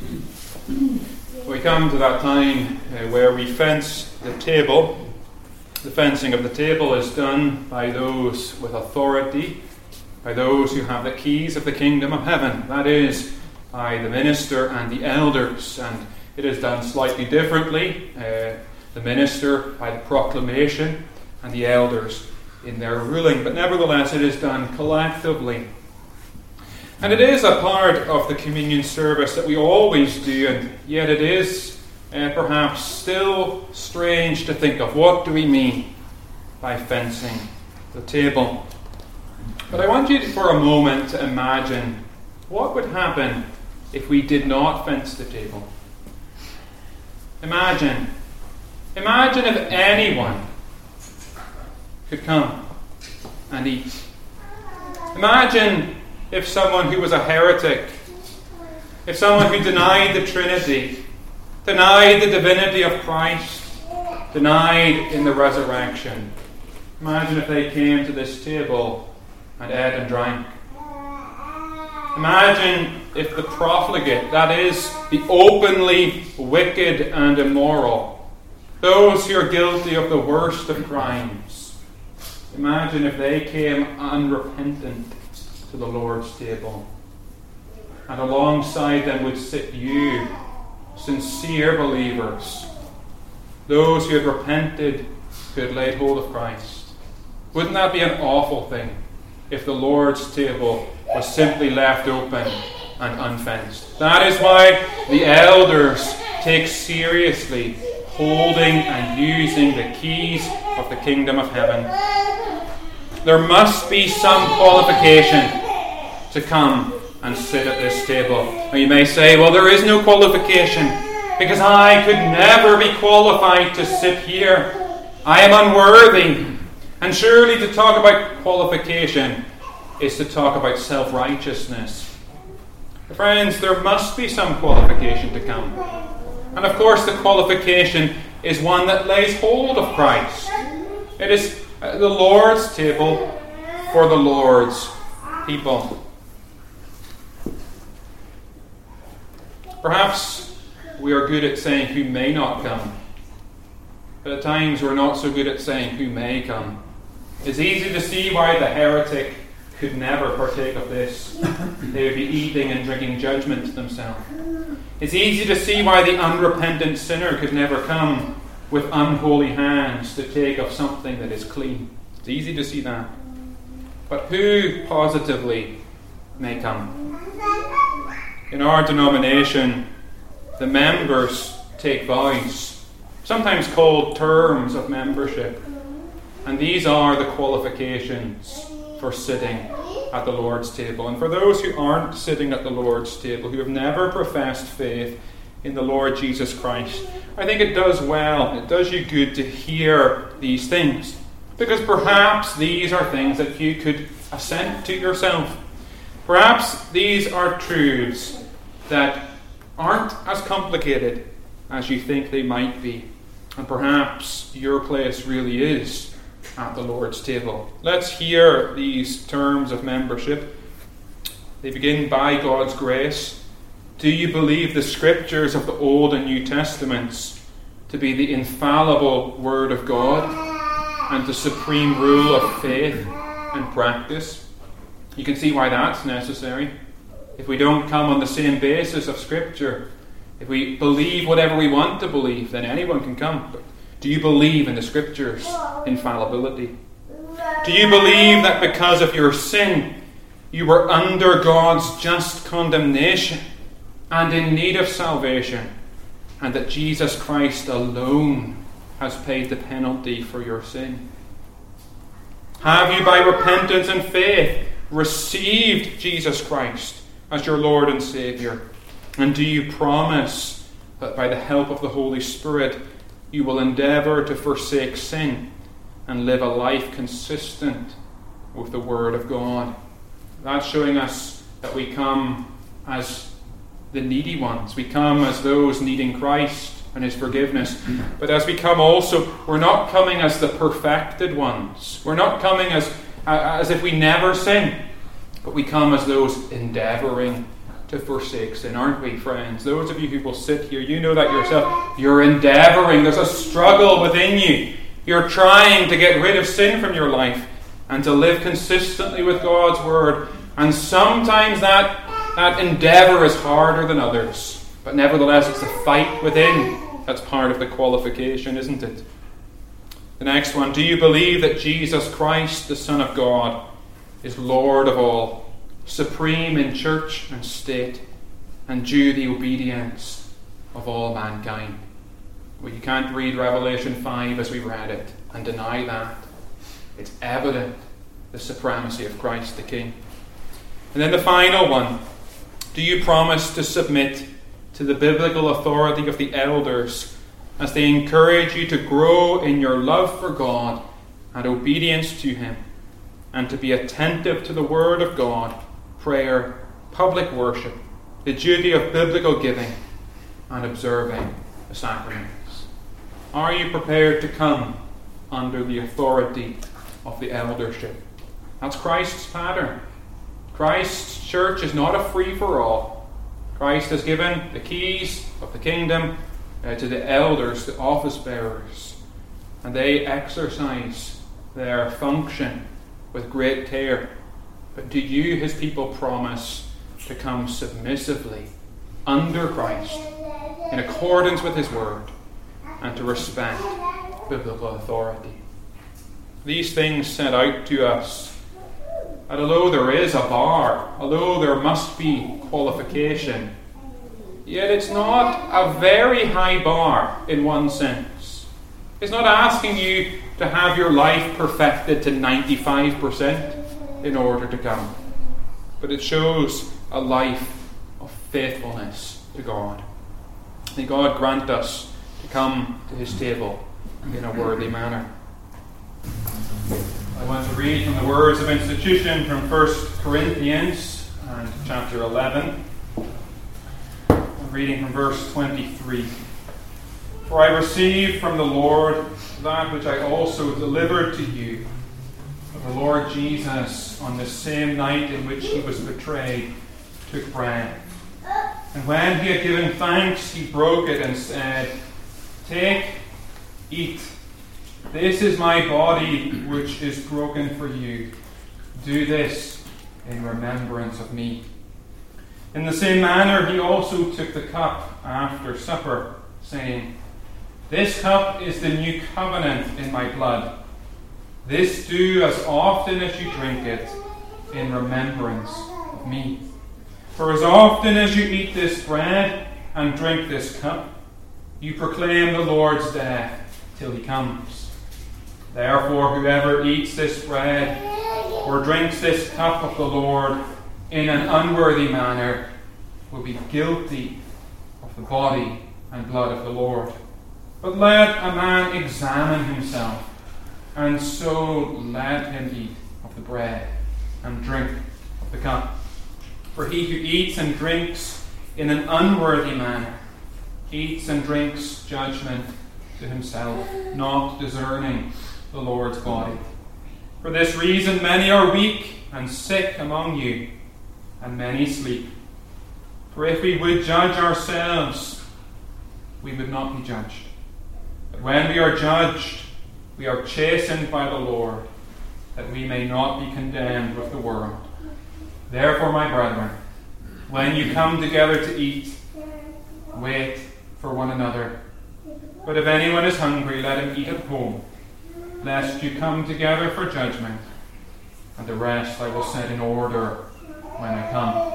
We come to that time where we fence the table. The fencing of the table is done by those with authority, by those who have the keys of the kingdom of heaven. That is, by the minister and the elders. And it is done slightly differently. The minister by the proclamation and the elders in their ruling. But nevertheless, it is done collectively. And it is a part of the communion service that we always do, and yet it is perhaps still strange to think of. What do we mean by fencing the table? But I want you for a moment to imagine what would happen if we did not fence the table. Imagine if anyone could come and eat. Imagine if someone who was a heretic, if someone who denied the Trinity, denied the divinity of Christ, denied in the resurrection. Imagine if they came to this table and ate and drank. Imagine if the profligate, that is, the openly wicked and immoral, those who are guilty of the worst of crimes, imagine if they came unrepentant to the Lord's table. And alongside them would sit you, sincere believers, those who had repented, who had laid hold of Christ. Wouldn't that be an awful thing if the Lord's table was simply left open and unfenced? That is why the elders take seriously holding and using the keys of the kingdom of heaven. There must be some qualification to come and sit at this table. Now you may say, well, there is no qualification because I could never be qualified to sit here. I am unworthy. And surely to talk about qualification is to talk about self-righteousness. Friends, there must be some qualification to come. And of course the qualification is one that lays hold of Christ. It is the Lord's table for the Lord's people. Perhaps we are good at saying who may not come, but at times we're not so good at saying who may come. It's easy to see why the heretic could never partake of this. They would be eating and drinking judgment themselves. It's easy to see why the unrepentant sinner could never come with unholy hands to take of something that is clean. It's easy to see that. But who positively may come? In our denomination, the members take vows, sometimes called terms of membership. And these are the qualifications for sitting at the Lord's table. And for those who aren't sitting at the Lord's table, who have never professed faith in the Lord Jesus Christ, I think it does you good to hear these things. Because perhaps these are things that you could assent to yourself. Perhaps these are truths that aren't as complicated as you think they might be. And perhaps your place really is at the Lord's table. Let's hear these terms of membership. They begin by God's grace. Do you believe the scriptures of the Old and New Testaments to be the infallible Word of God and the supreme rule of faith and practice? You can see why that's necessary. If we don't come on the same basis of Scripture, if we believe whatever we want to believe, then anyone can come. But do you believe in the Scriptures' infallibility? Do you believe that because of your sin, you were under God's just condemnation and in need of salvation, and that Jesus Christ alone has paid the penalty for your sin? Have you, by repentance and faith, received Jesus Christ as your Lord and Saviour? And do you promise that by the help of the Holy Spirit you will endeavour to forsake sin and live a life consistent with the Word of God? That's showing us that we come as the needy ones. We come as those needing Christ and His forgiveness. But as we come also, we're not coming as the perfected ones. We're not coming as if we never sin. But we come as those endeavouring to forsake sin, aren't we, friends? Those of you who will sit here, you know that yourself. You're endeavouring. There's a struggle within you. You're trying to get rid of sin from your life and to live consistently with God's Word. And sometimes that endeavour is harder than others. But nevertheless, it's the fight within that's part of the qualification, isn't it? The next one. Do you believe that Jesus Christ, the Son of God, is Lord of all, supreme in church and state, and due the obedience of all mankind? Well, you can't read Revelation 5 as we read it and deny that. It's evident, the supremacy of Christ the King. And then the final one. Do you promise to submit to the biblical authority of the elders as they encourage you to grow in your love for God and obedience to Him, and to be attentive to the Word of God, prayer, public worship, the duty of biblical giving, and observing the sacraments? Are you prepared to come under the authority of the eldership? That's Christ's pattern. Christ's church is not a free-for-all. Christ has given the keys of the kingdom to the elders, the office bearers, and they exercise their function with great care. But do you, His people, promise to come submissively under Christ, in accordance with His Word, and to respect biblical authority? These things set out to us that although there is a bar, although there must be qualification, yet it's not a very high bar in one sense. It's not asking you to have your life perfected to 95% in order to come. But it shows a life of faithfulness to God. May God grant us to come to His table in a worthy manner. I want to read from the words of institution from 1 Corinthians and chapter 11. I'm reading from verse 23. For I received from the Lord that which I also delivered to you. The Lord Jesus, on the same night in which He was betrayed, took bread. And when He had given thanks, He broke it and said, Take, eat. This is my body which is broken for you. Do this in remembrance of me. In the same manner, he also took the cup after supper, saying, This cup is the new covenant in my blood. This do as often as you drink it in remembrance of me. For as often as you eat this bread and drink this cup, you proclaim the Lord's death till he comes. Therefore, whoever eats this bread or drinks this cup of the Lord in an unworthy manner will be guilty of the body and blood of the Lord. But let a man examine himself, and so let him eat of the bread and drink of the cup. For he who eats and drinks in an unworthy manner eats and drinks judgment to himself, not discerning the Lord's body. For this reason many are weak and sick among you, and many sleep. For if we would judge ourselves, we would not be judged. But when we are judged, we are chastened by the Lord, that we may not be condemned with the world. Therefore, my brethren, when you come together to eat, wait for one another. But if anyone is hungry, let him eat at home, lest you come together for judgment, and the rest I will set in order when I come.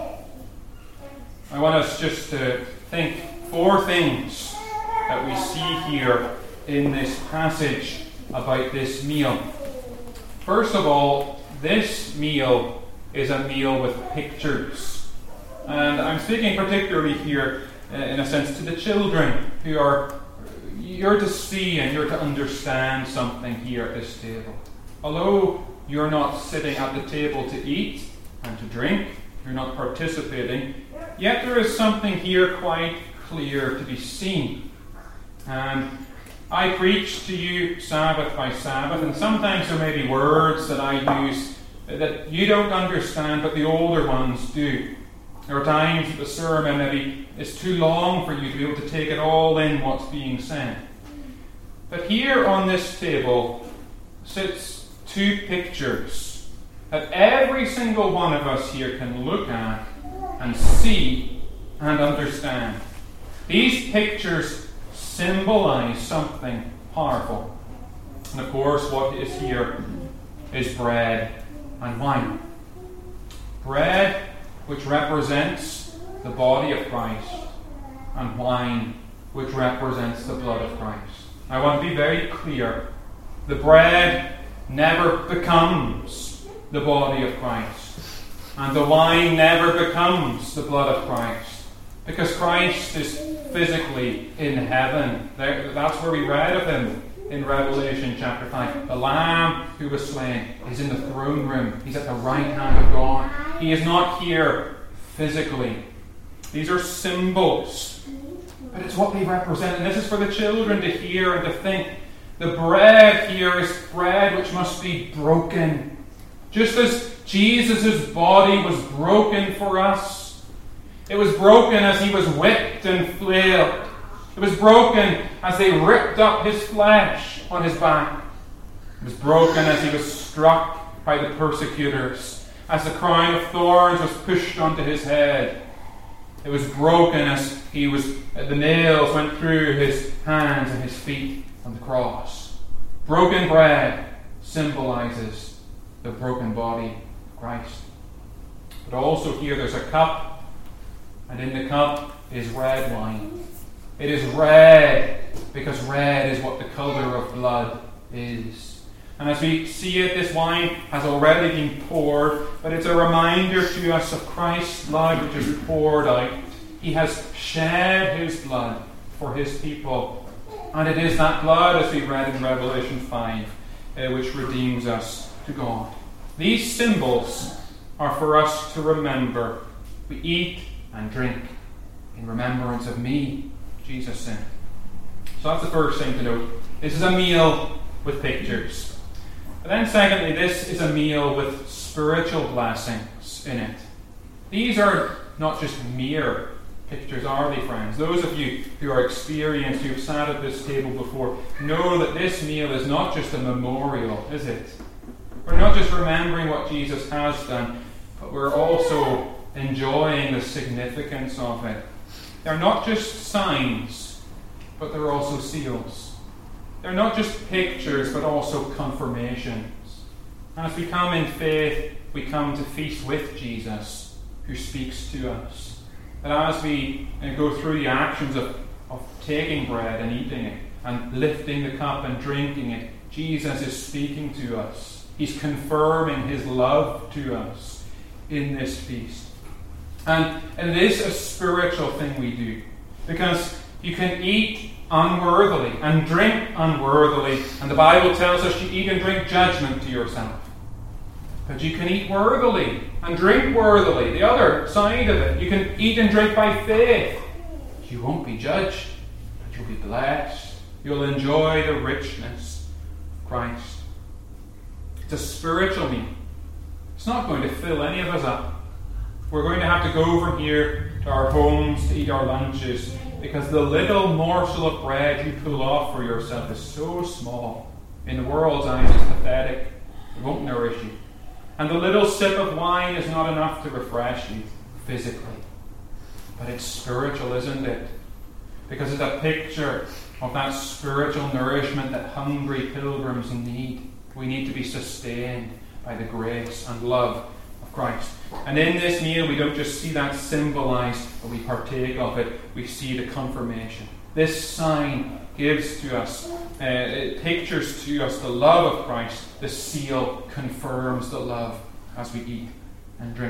I want us just to think 4 things that we see here in this passage about this meal. First of all, this meal is a meal with pictures. And I'm speaking particularly here, in a sense, to the children who are, you're to see and you're to understand something here at this table. Although you're not sitting at the table to eat and to drink, you're not participating, yet there is something here quite clear to be seen. And I preach to you Sabbath by Sabbath, and sometimes there may be words that I use that you don't understand, but the older ones do. There are times that the sermon maybe is too long for you to be able to take it all in what's being said. But here on this table sits 2 pictures that every single one of us here can look at and see and understand. These pictures symbolize something powerful. And of course, what is here is bread and wine. Bread, which represents the body of Christ, and wine, which represents the blood of Christ. I want to be very clear. The bread never becomes the body of Christ, and the wine never becomes the blood of Christ, because Christ is physically in heaven. That's where we read of him in Revelation chapter 5. The Lamb who was slain is in the throne room. He's at the right hand of God. He is not here physically. These are symbols, but it's what they represent. And this is for the children to hear and to think. The bread here is bread which must be broken. Just as Jesus' body was broken for us. It was broken as he was whipped and flailed. It was broken as they ripped up his flesh on his back. It was broken as he was struck by the persecutors, as the crown of thorns was pushed onto his head. It was broken as the nails went through his hands and his feet on the cross. Broken bread symbolizes the broken body of Christ. But also here there's a cup, and in the cup is red wine. It is red because red is what the colour of blood is. And as we see it, this wine has already been poured, but it's a reminder to us of Christ's blood which is poured out. He has shed his blood for his people. And it is that blood, as we read in Revelation 5, which redeems us to God. These symbols are for us to remember. We eat and drink in remembrance of me, Jesus said. So that's the first thing to note. This is a meal with pictures. But then secondly, this is a meal with spiritual blessings in it. These are not just mere pictures, are they, friends? Those of you who are experienced, who have sat at this table before, know that this meal is not just a memorial, is it? We're not just remembering what Jesus has done. but we're also enjoying the significance of it. They're not just signs, but they're also seals. They're not just pictures, but also confirmations. And as we come in faith, we come to feast with Jesus, who speaks to us. That as we go through the actions of taking bread and eating it, and lifting the cup and drinking it, Jesus is speaking to us. He's confirming his love to us in this feast. And it is a spiritual thing we do, because you can eat unworthily and drink unworthily, and the Bible tells us you eat and drink judgment to yourself. But you can eat worthily and drink worthily, the other side of it. You can eat and drink by faith. You won't be judged, but you'll be blessed. You'll enjoy the richness of Christ. It's a spiritual meal. It's not going to fill any of us up. We're going to have to go from here to our homes to eat our lunches, because the little morsel of bread you pull off for yourself is so small. In the world's eyes, it's pathetic. It won't nourish you. And the little sip of wine is not enough to refresh you physically. But it's spiritual, isn't it? Because it's a picture of that spiritual nourishment that hungry pilgrims need. We need to be sustained by the grace and love of Christ. And in this meal, we don't just see that symbolized, but we partake of it. We see the confirmation. This sign gives to us, it pictures to us the love of Christ. The seal confirms the love as we eat and drink.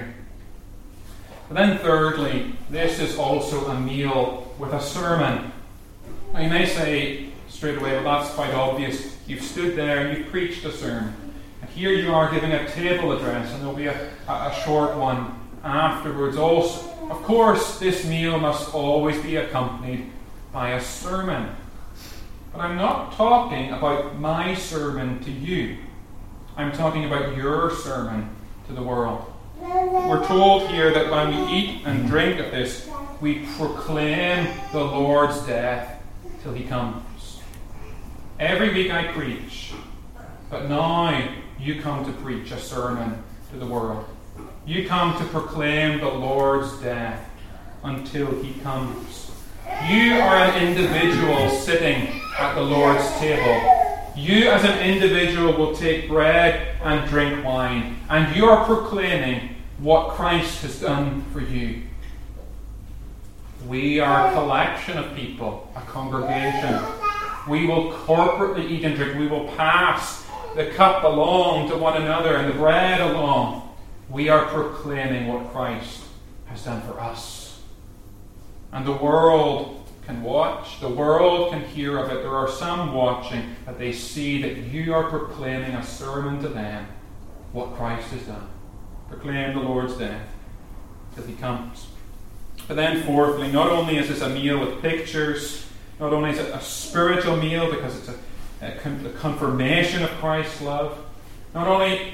But then thirdly, this is also a meal with a sermon. Now you may say straight away, well, that's quite obvious. You've stood there and you've preached a sermon. And here you are giving a table address, and there'll be a short one afterwards also. Of course, this meal must always be accompanied by a sermon. But I'm not talking about my sermon to you. I'm talking about your sermon to the world. We're told here that when we eat and drink of this, we proclaim the Lord's death till he comes. Every week I preach, but now you come to preach a sermon to the world. You come to proclaim the Lord's death until he comes. You are an individual sitting at the Lord's table. You as an individual will take bread and drink wine, and you are proclaiming what Christ has done for you. We are a collection of people, a congregation. We will corporately eat and drink. We will pass the cup along to one another and the bread along. We are proclaiming what Christ has done for us. And the world can watch. The world can hear of it. There are some watching, but they see that you are proclaiming a sermon to them what Christ has done. Proclaim the Lord's death till he comes. But then fourthly, not only is this a meal with pictures, not only is it a spiritual meal because it's a confirmation of Christ's love, not only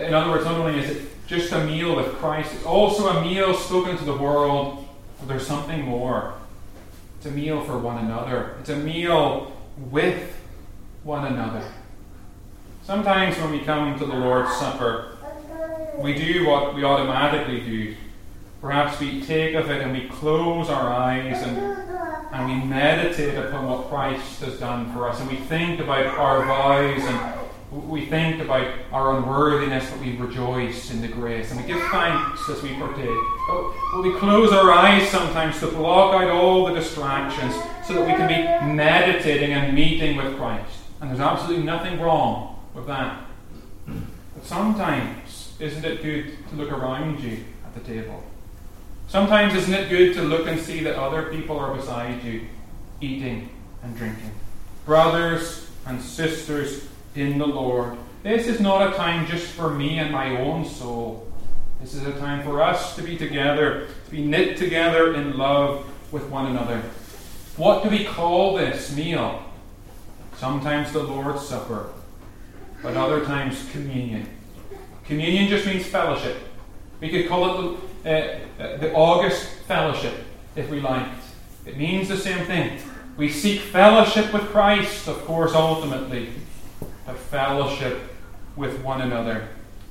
is it just a meal with Christ, it's also a meal spoken to the world, but there's something more. It's a meal for one another. It's a meal with one another. Sometimes when we come to the Lord's Supper, we do what we automatically do. Perhaps we take of it and we close our eyes and we meditate upon what Christ has done for us. And we think about our vows and we think about our unworthiness, but we rejoice in the grace. And we give thanks as we partake. But we close our eyes sometimes to block out all the distractions so that we can be meditating and meeting with Christ. And there's absolutely nothing wrong with that. But sometimes, isn't it good to look around you at the table? Sometimes isn't it good to look and see that other people are beside you, eating and drinking? Brothers and sisters in the Lord, this is not a time just for me and my own soul. This is a time for us to be together, to be knit together in love with one another. What do we call this meal? Sometimes the Lord's Supper, but other times communion. Communion just means fellowship. We could call it the August fellowship, if we liked. It means the same thing. We seek fellowship with Christ, of course, ultimately, but fellowship with one another.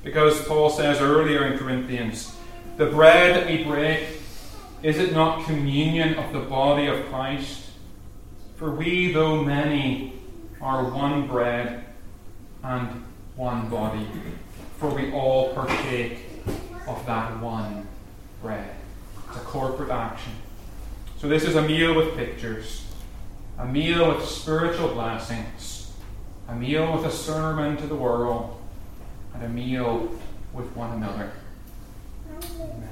Because Paul says earlier in Corinthians, the bread that we break, is it not communion of the body of Christ? For we, though many, are one bread and one body, for we all partake of that one bread. It's a corporate action. So this is a meal with pictures, a meal with spiritual blessings, a meal with a sermon to the world, and a meal with one another. Amen.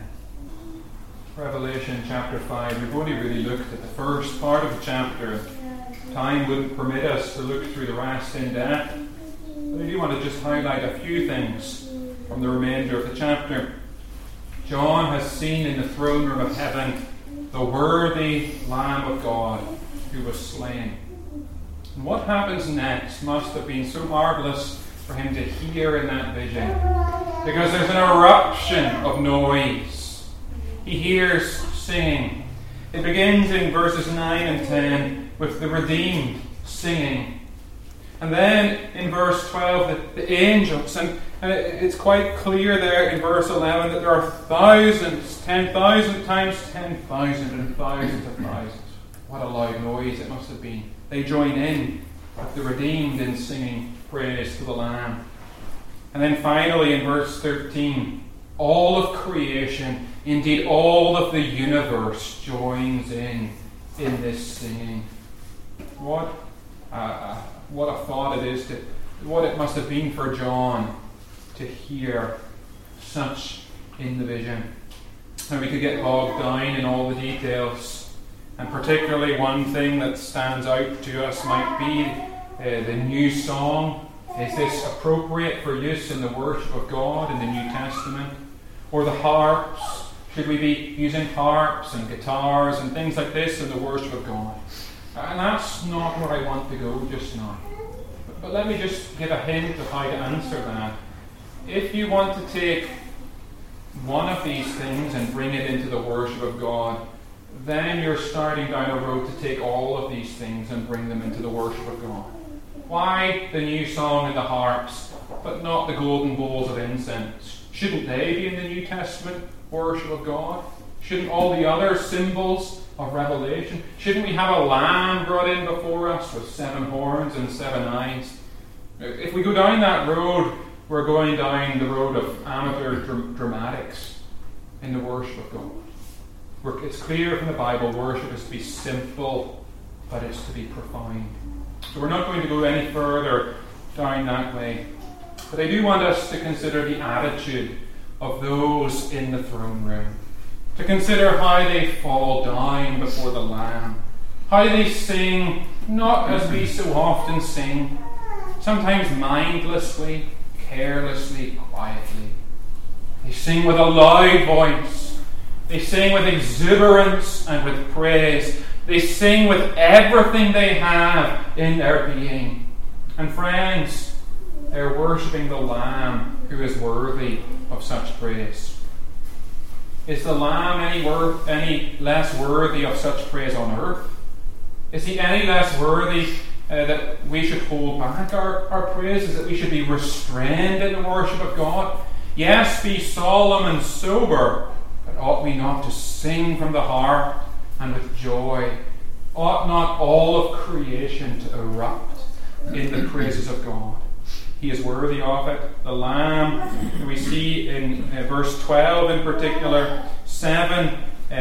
Revelation chapter 5. We've only really looked at the first part of the chapter. Time wouldn't permit us to look through the rest in depth. But I do want to just highlight a few things from the remainder of the chapter. John has seen in the throne room of heaven the worthy Lamb of God who was slain. And what happens next must have been so marvellous for him to hear in that vision, because there's an eruption of noise. He hears singing. It begins in verses 9 and 10 with the redeemed singing. And then in verse 12, the angels, and it's quite clear there in verse 11 that there are thousands, 10,000 times 10,000 and thousands of thousands. What a loud noise it must have been. They join in with the redeemed in singing praise to the Lamb. And then finally in verse 13, all of creation, indeed all of the universe, joins in this singing. What a thought it is, what it must have been for John to hear such in the vision. And we could get bogged down in all the details, and particularly one thing that stands out to us might be the new song. Is this appropriate for use in the worship of God in the New Testament? Or the harps? Should we be using harps and guitars and things like this in the worship of God? And that's not where I want to go just now. But let me just give a hint of how to answer that. If you want to take one of these things and bring it into the worship of God, then you're starting down a road to take all of these things and bring them into the worship of God. Why the new song and the harps, but not the golden bowls of incense? Shouldn't they be in the New Testament worship of God? Shouldn't all the other symbols of Revelation? Shouldn't we have a lamb brought in before us with 7 horns and 7 eyes? If we go down that road, we're going down the road of amateur dramatics in the worship of God. It's clear from the Bible, worship is to be simple, but it's to be profound. So we're not going to go any further down that way. But I do want us to consider the attitude of those in the throne room. To consider how they fall down before the Lamb. How they sing, not as we so often sing, sometimes mindlessly, carelessly, quietly. They sing with a loud voice. They sing with exuberance and with praise. They sing with everything they have in their being. And friends, they're worshipping the Lamb who is worthy of such praise. Is the Lamb any less worthy of such praise on earth? Is he any less worthy that we should hold back our praises, that we should be restrained in the worship of God? Yes, be solemn and sober, but ought we not to sing from the heart and with joy? Ought not all of creation to erupt in the praises of God? He is worthy of it. The Lamb, we see in verse 12 in particular, 7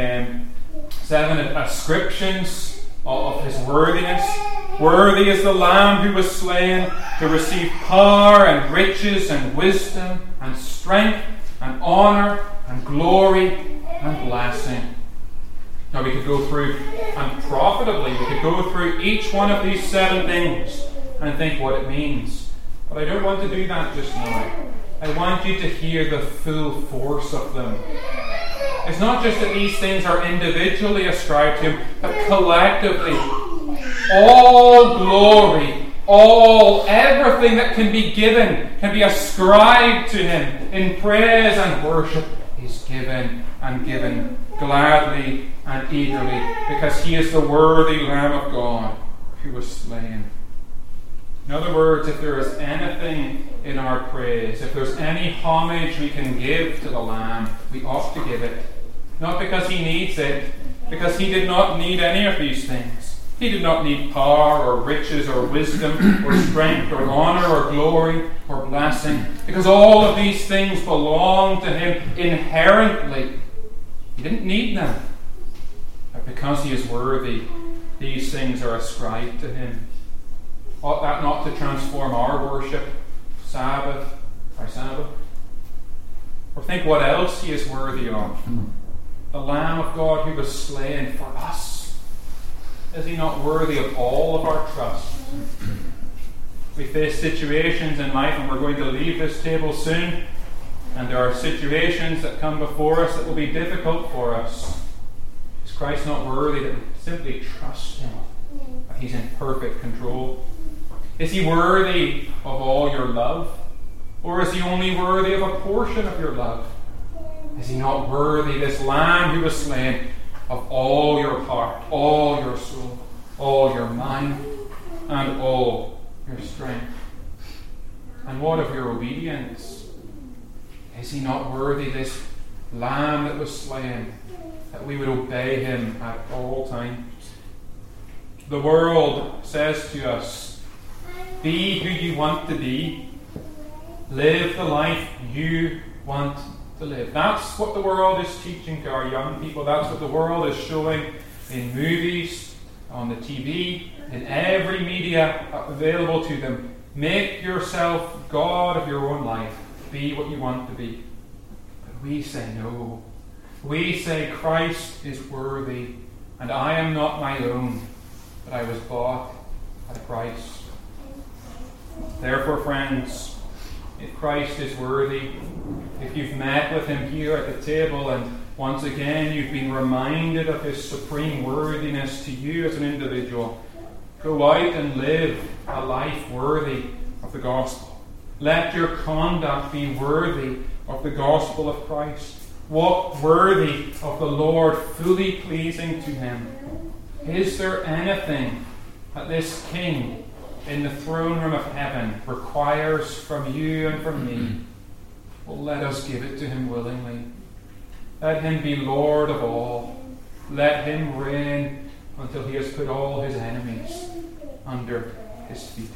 ascriptions of his worthiness. Worthy is the Lamb who was slain to receive power and riches and wisdom and strength and honour and glory and blessing. Now we could go through, and profitably, we could go through each one of these 7 things and think what it means. But I don't want to do that just now. I want you to hear the full force of them. It's not just that these things are individually ascribed to him, but collectively. All glory, everything that can be given, can be ascribed to him in praise and worship, is given and given gladly and eagerly, because he is the worthy Lamb of God who was slain. In other words, if there is anything in our praise, if there's any homage we can give to the Lamb, we ought to give it. Not because he needs it, because he did not need any of these things. He did not need power or riches or wisdom or strength or honor or glory or blessing, because all of these things belong to him inherently. He didn't need them. But because he is worthy, these things are ascribed to him. Ought that not to transform our worship, Sabbath by Sabbath? Or think what else he is worthy of. The Lamb of God who was slain for us. Is he not worthy of all of our trust? We face situations in life, and we're going to leave this table soon, and there are situations that come before us that will be difficult for us. Is Christ not worthy that we simply trust him, that he's in perfect control? Is he worthy of all your love? Or is he only worthy of a portion of your love? Is he not worthy, this Lamb who was slain, of all your heart, all your soul, all your mind, and all your strength? And what of your obedience? Is he not worthy, this Lamb that was slain, that we would obey him at all times? The world says to us, be who you want to be. Live the life you want to live. That's what the world is teaching to our young people. That's what the world is showing in movies, on the TV, in every media available to them. Make yourself God of your own life. Be what you want to be. But we say no. We say Christ is worthy, and I am not my own, but I was bought at a price. Therefore, friends, if Christ is worthy, if you've met with him here at the table and once again you've been reminded of his supreme worthiness to you as an individual, go out and live a life worthy of the gospel. Let your conduct be worthy of the gospel of Christ. Walk worthy of the Lord, fully pleasing to him. Is there anything that this King in the throne room of heaven requires from you and from me? Well, let us give it to him willingly. Let him be Lord of all. Let him reign until he has put all his enemies under his feet.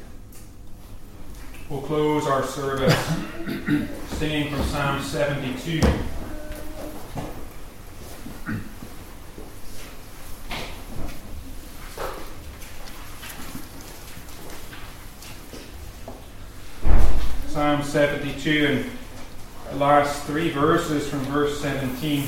We'll close our service singing from Psalm 72. Psalm 72 and the last three verses from verse 17.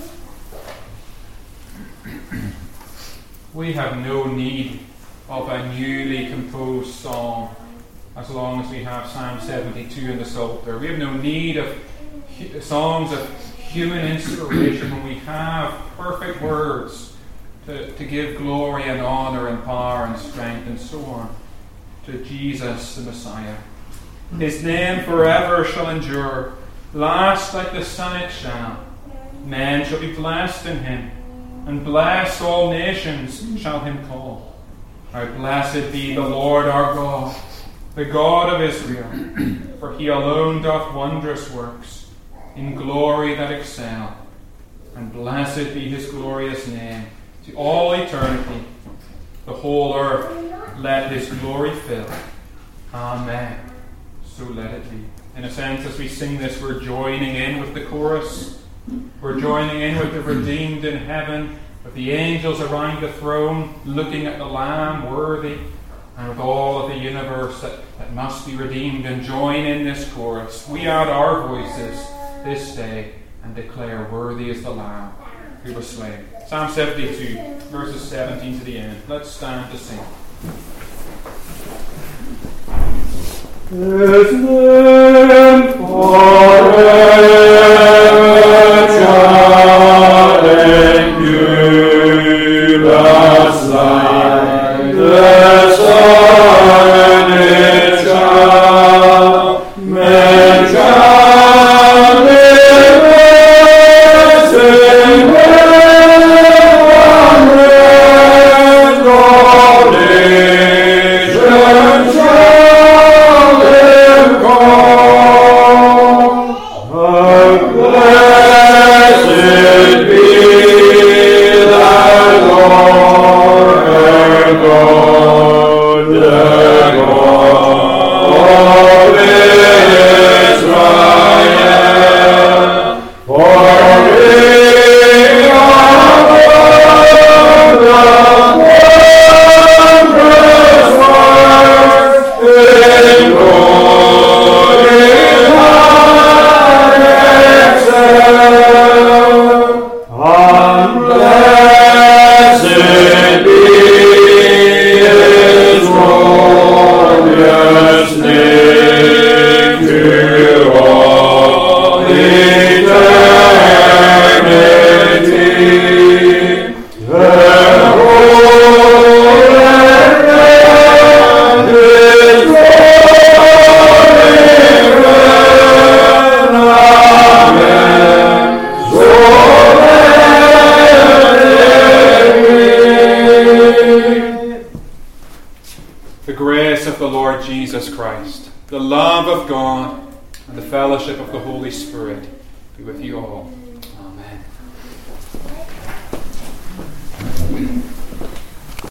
We have no need of a newly composed song as long as we have Psalm 72 in the Psalter. We have no need of songs of human inspiration when we have perfect words to give glory and honor and power and strength and so on to Jesus the Messiah. His name forever shall endure, last like the sun it shall. Men shall be blessed in him, and blessed all nations shall him call. How blessed be the Lord our God, the God of Israel, for he alone doth wondrous works, in glory that excel. And blessed be his glorious name to all eternity. The whole earth let his glory fill. Amen. So let it be. In a sense, as we sing this, we're joining in with the chorus. We're joining in with the redeemed in heaven, with the angels around the throne, looking at the Lamb worthy, and with all of the universe that must be redeemed, and join in this chorus. We add our voices this day and declare, worthy is the Lamb who was slain. Psalm 72, verses 17 to the end. Let's stand to sing. His name forever shall endure as light, the sun it shall, men shall live as in heaven, all nations shall sing. grace of the Lord Jesus Christ, the love of God, and the fellowship of the Holy Spirit be with you all. Amen.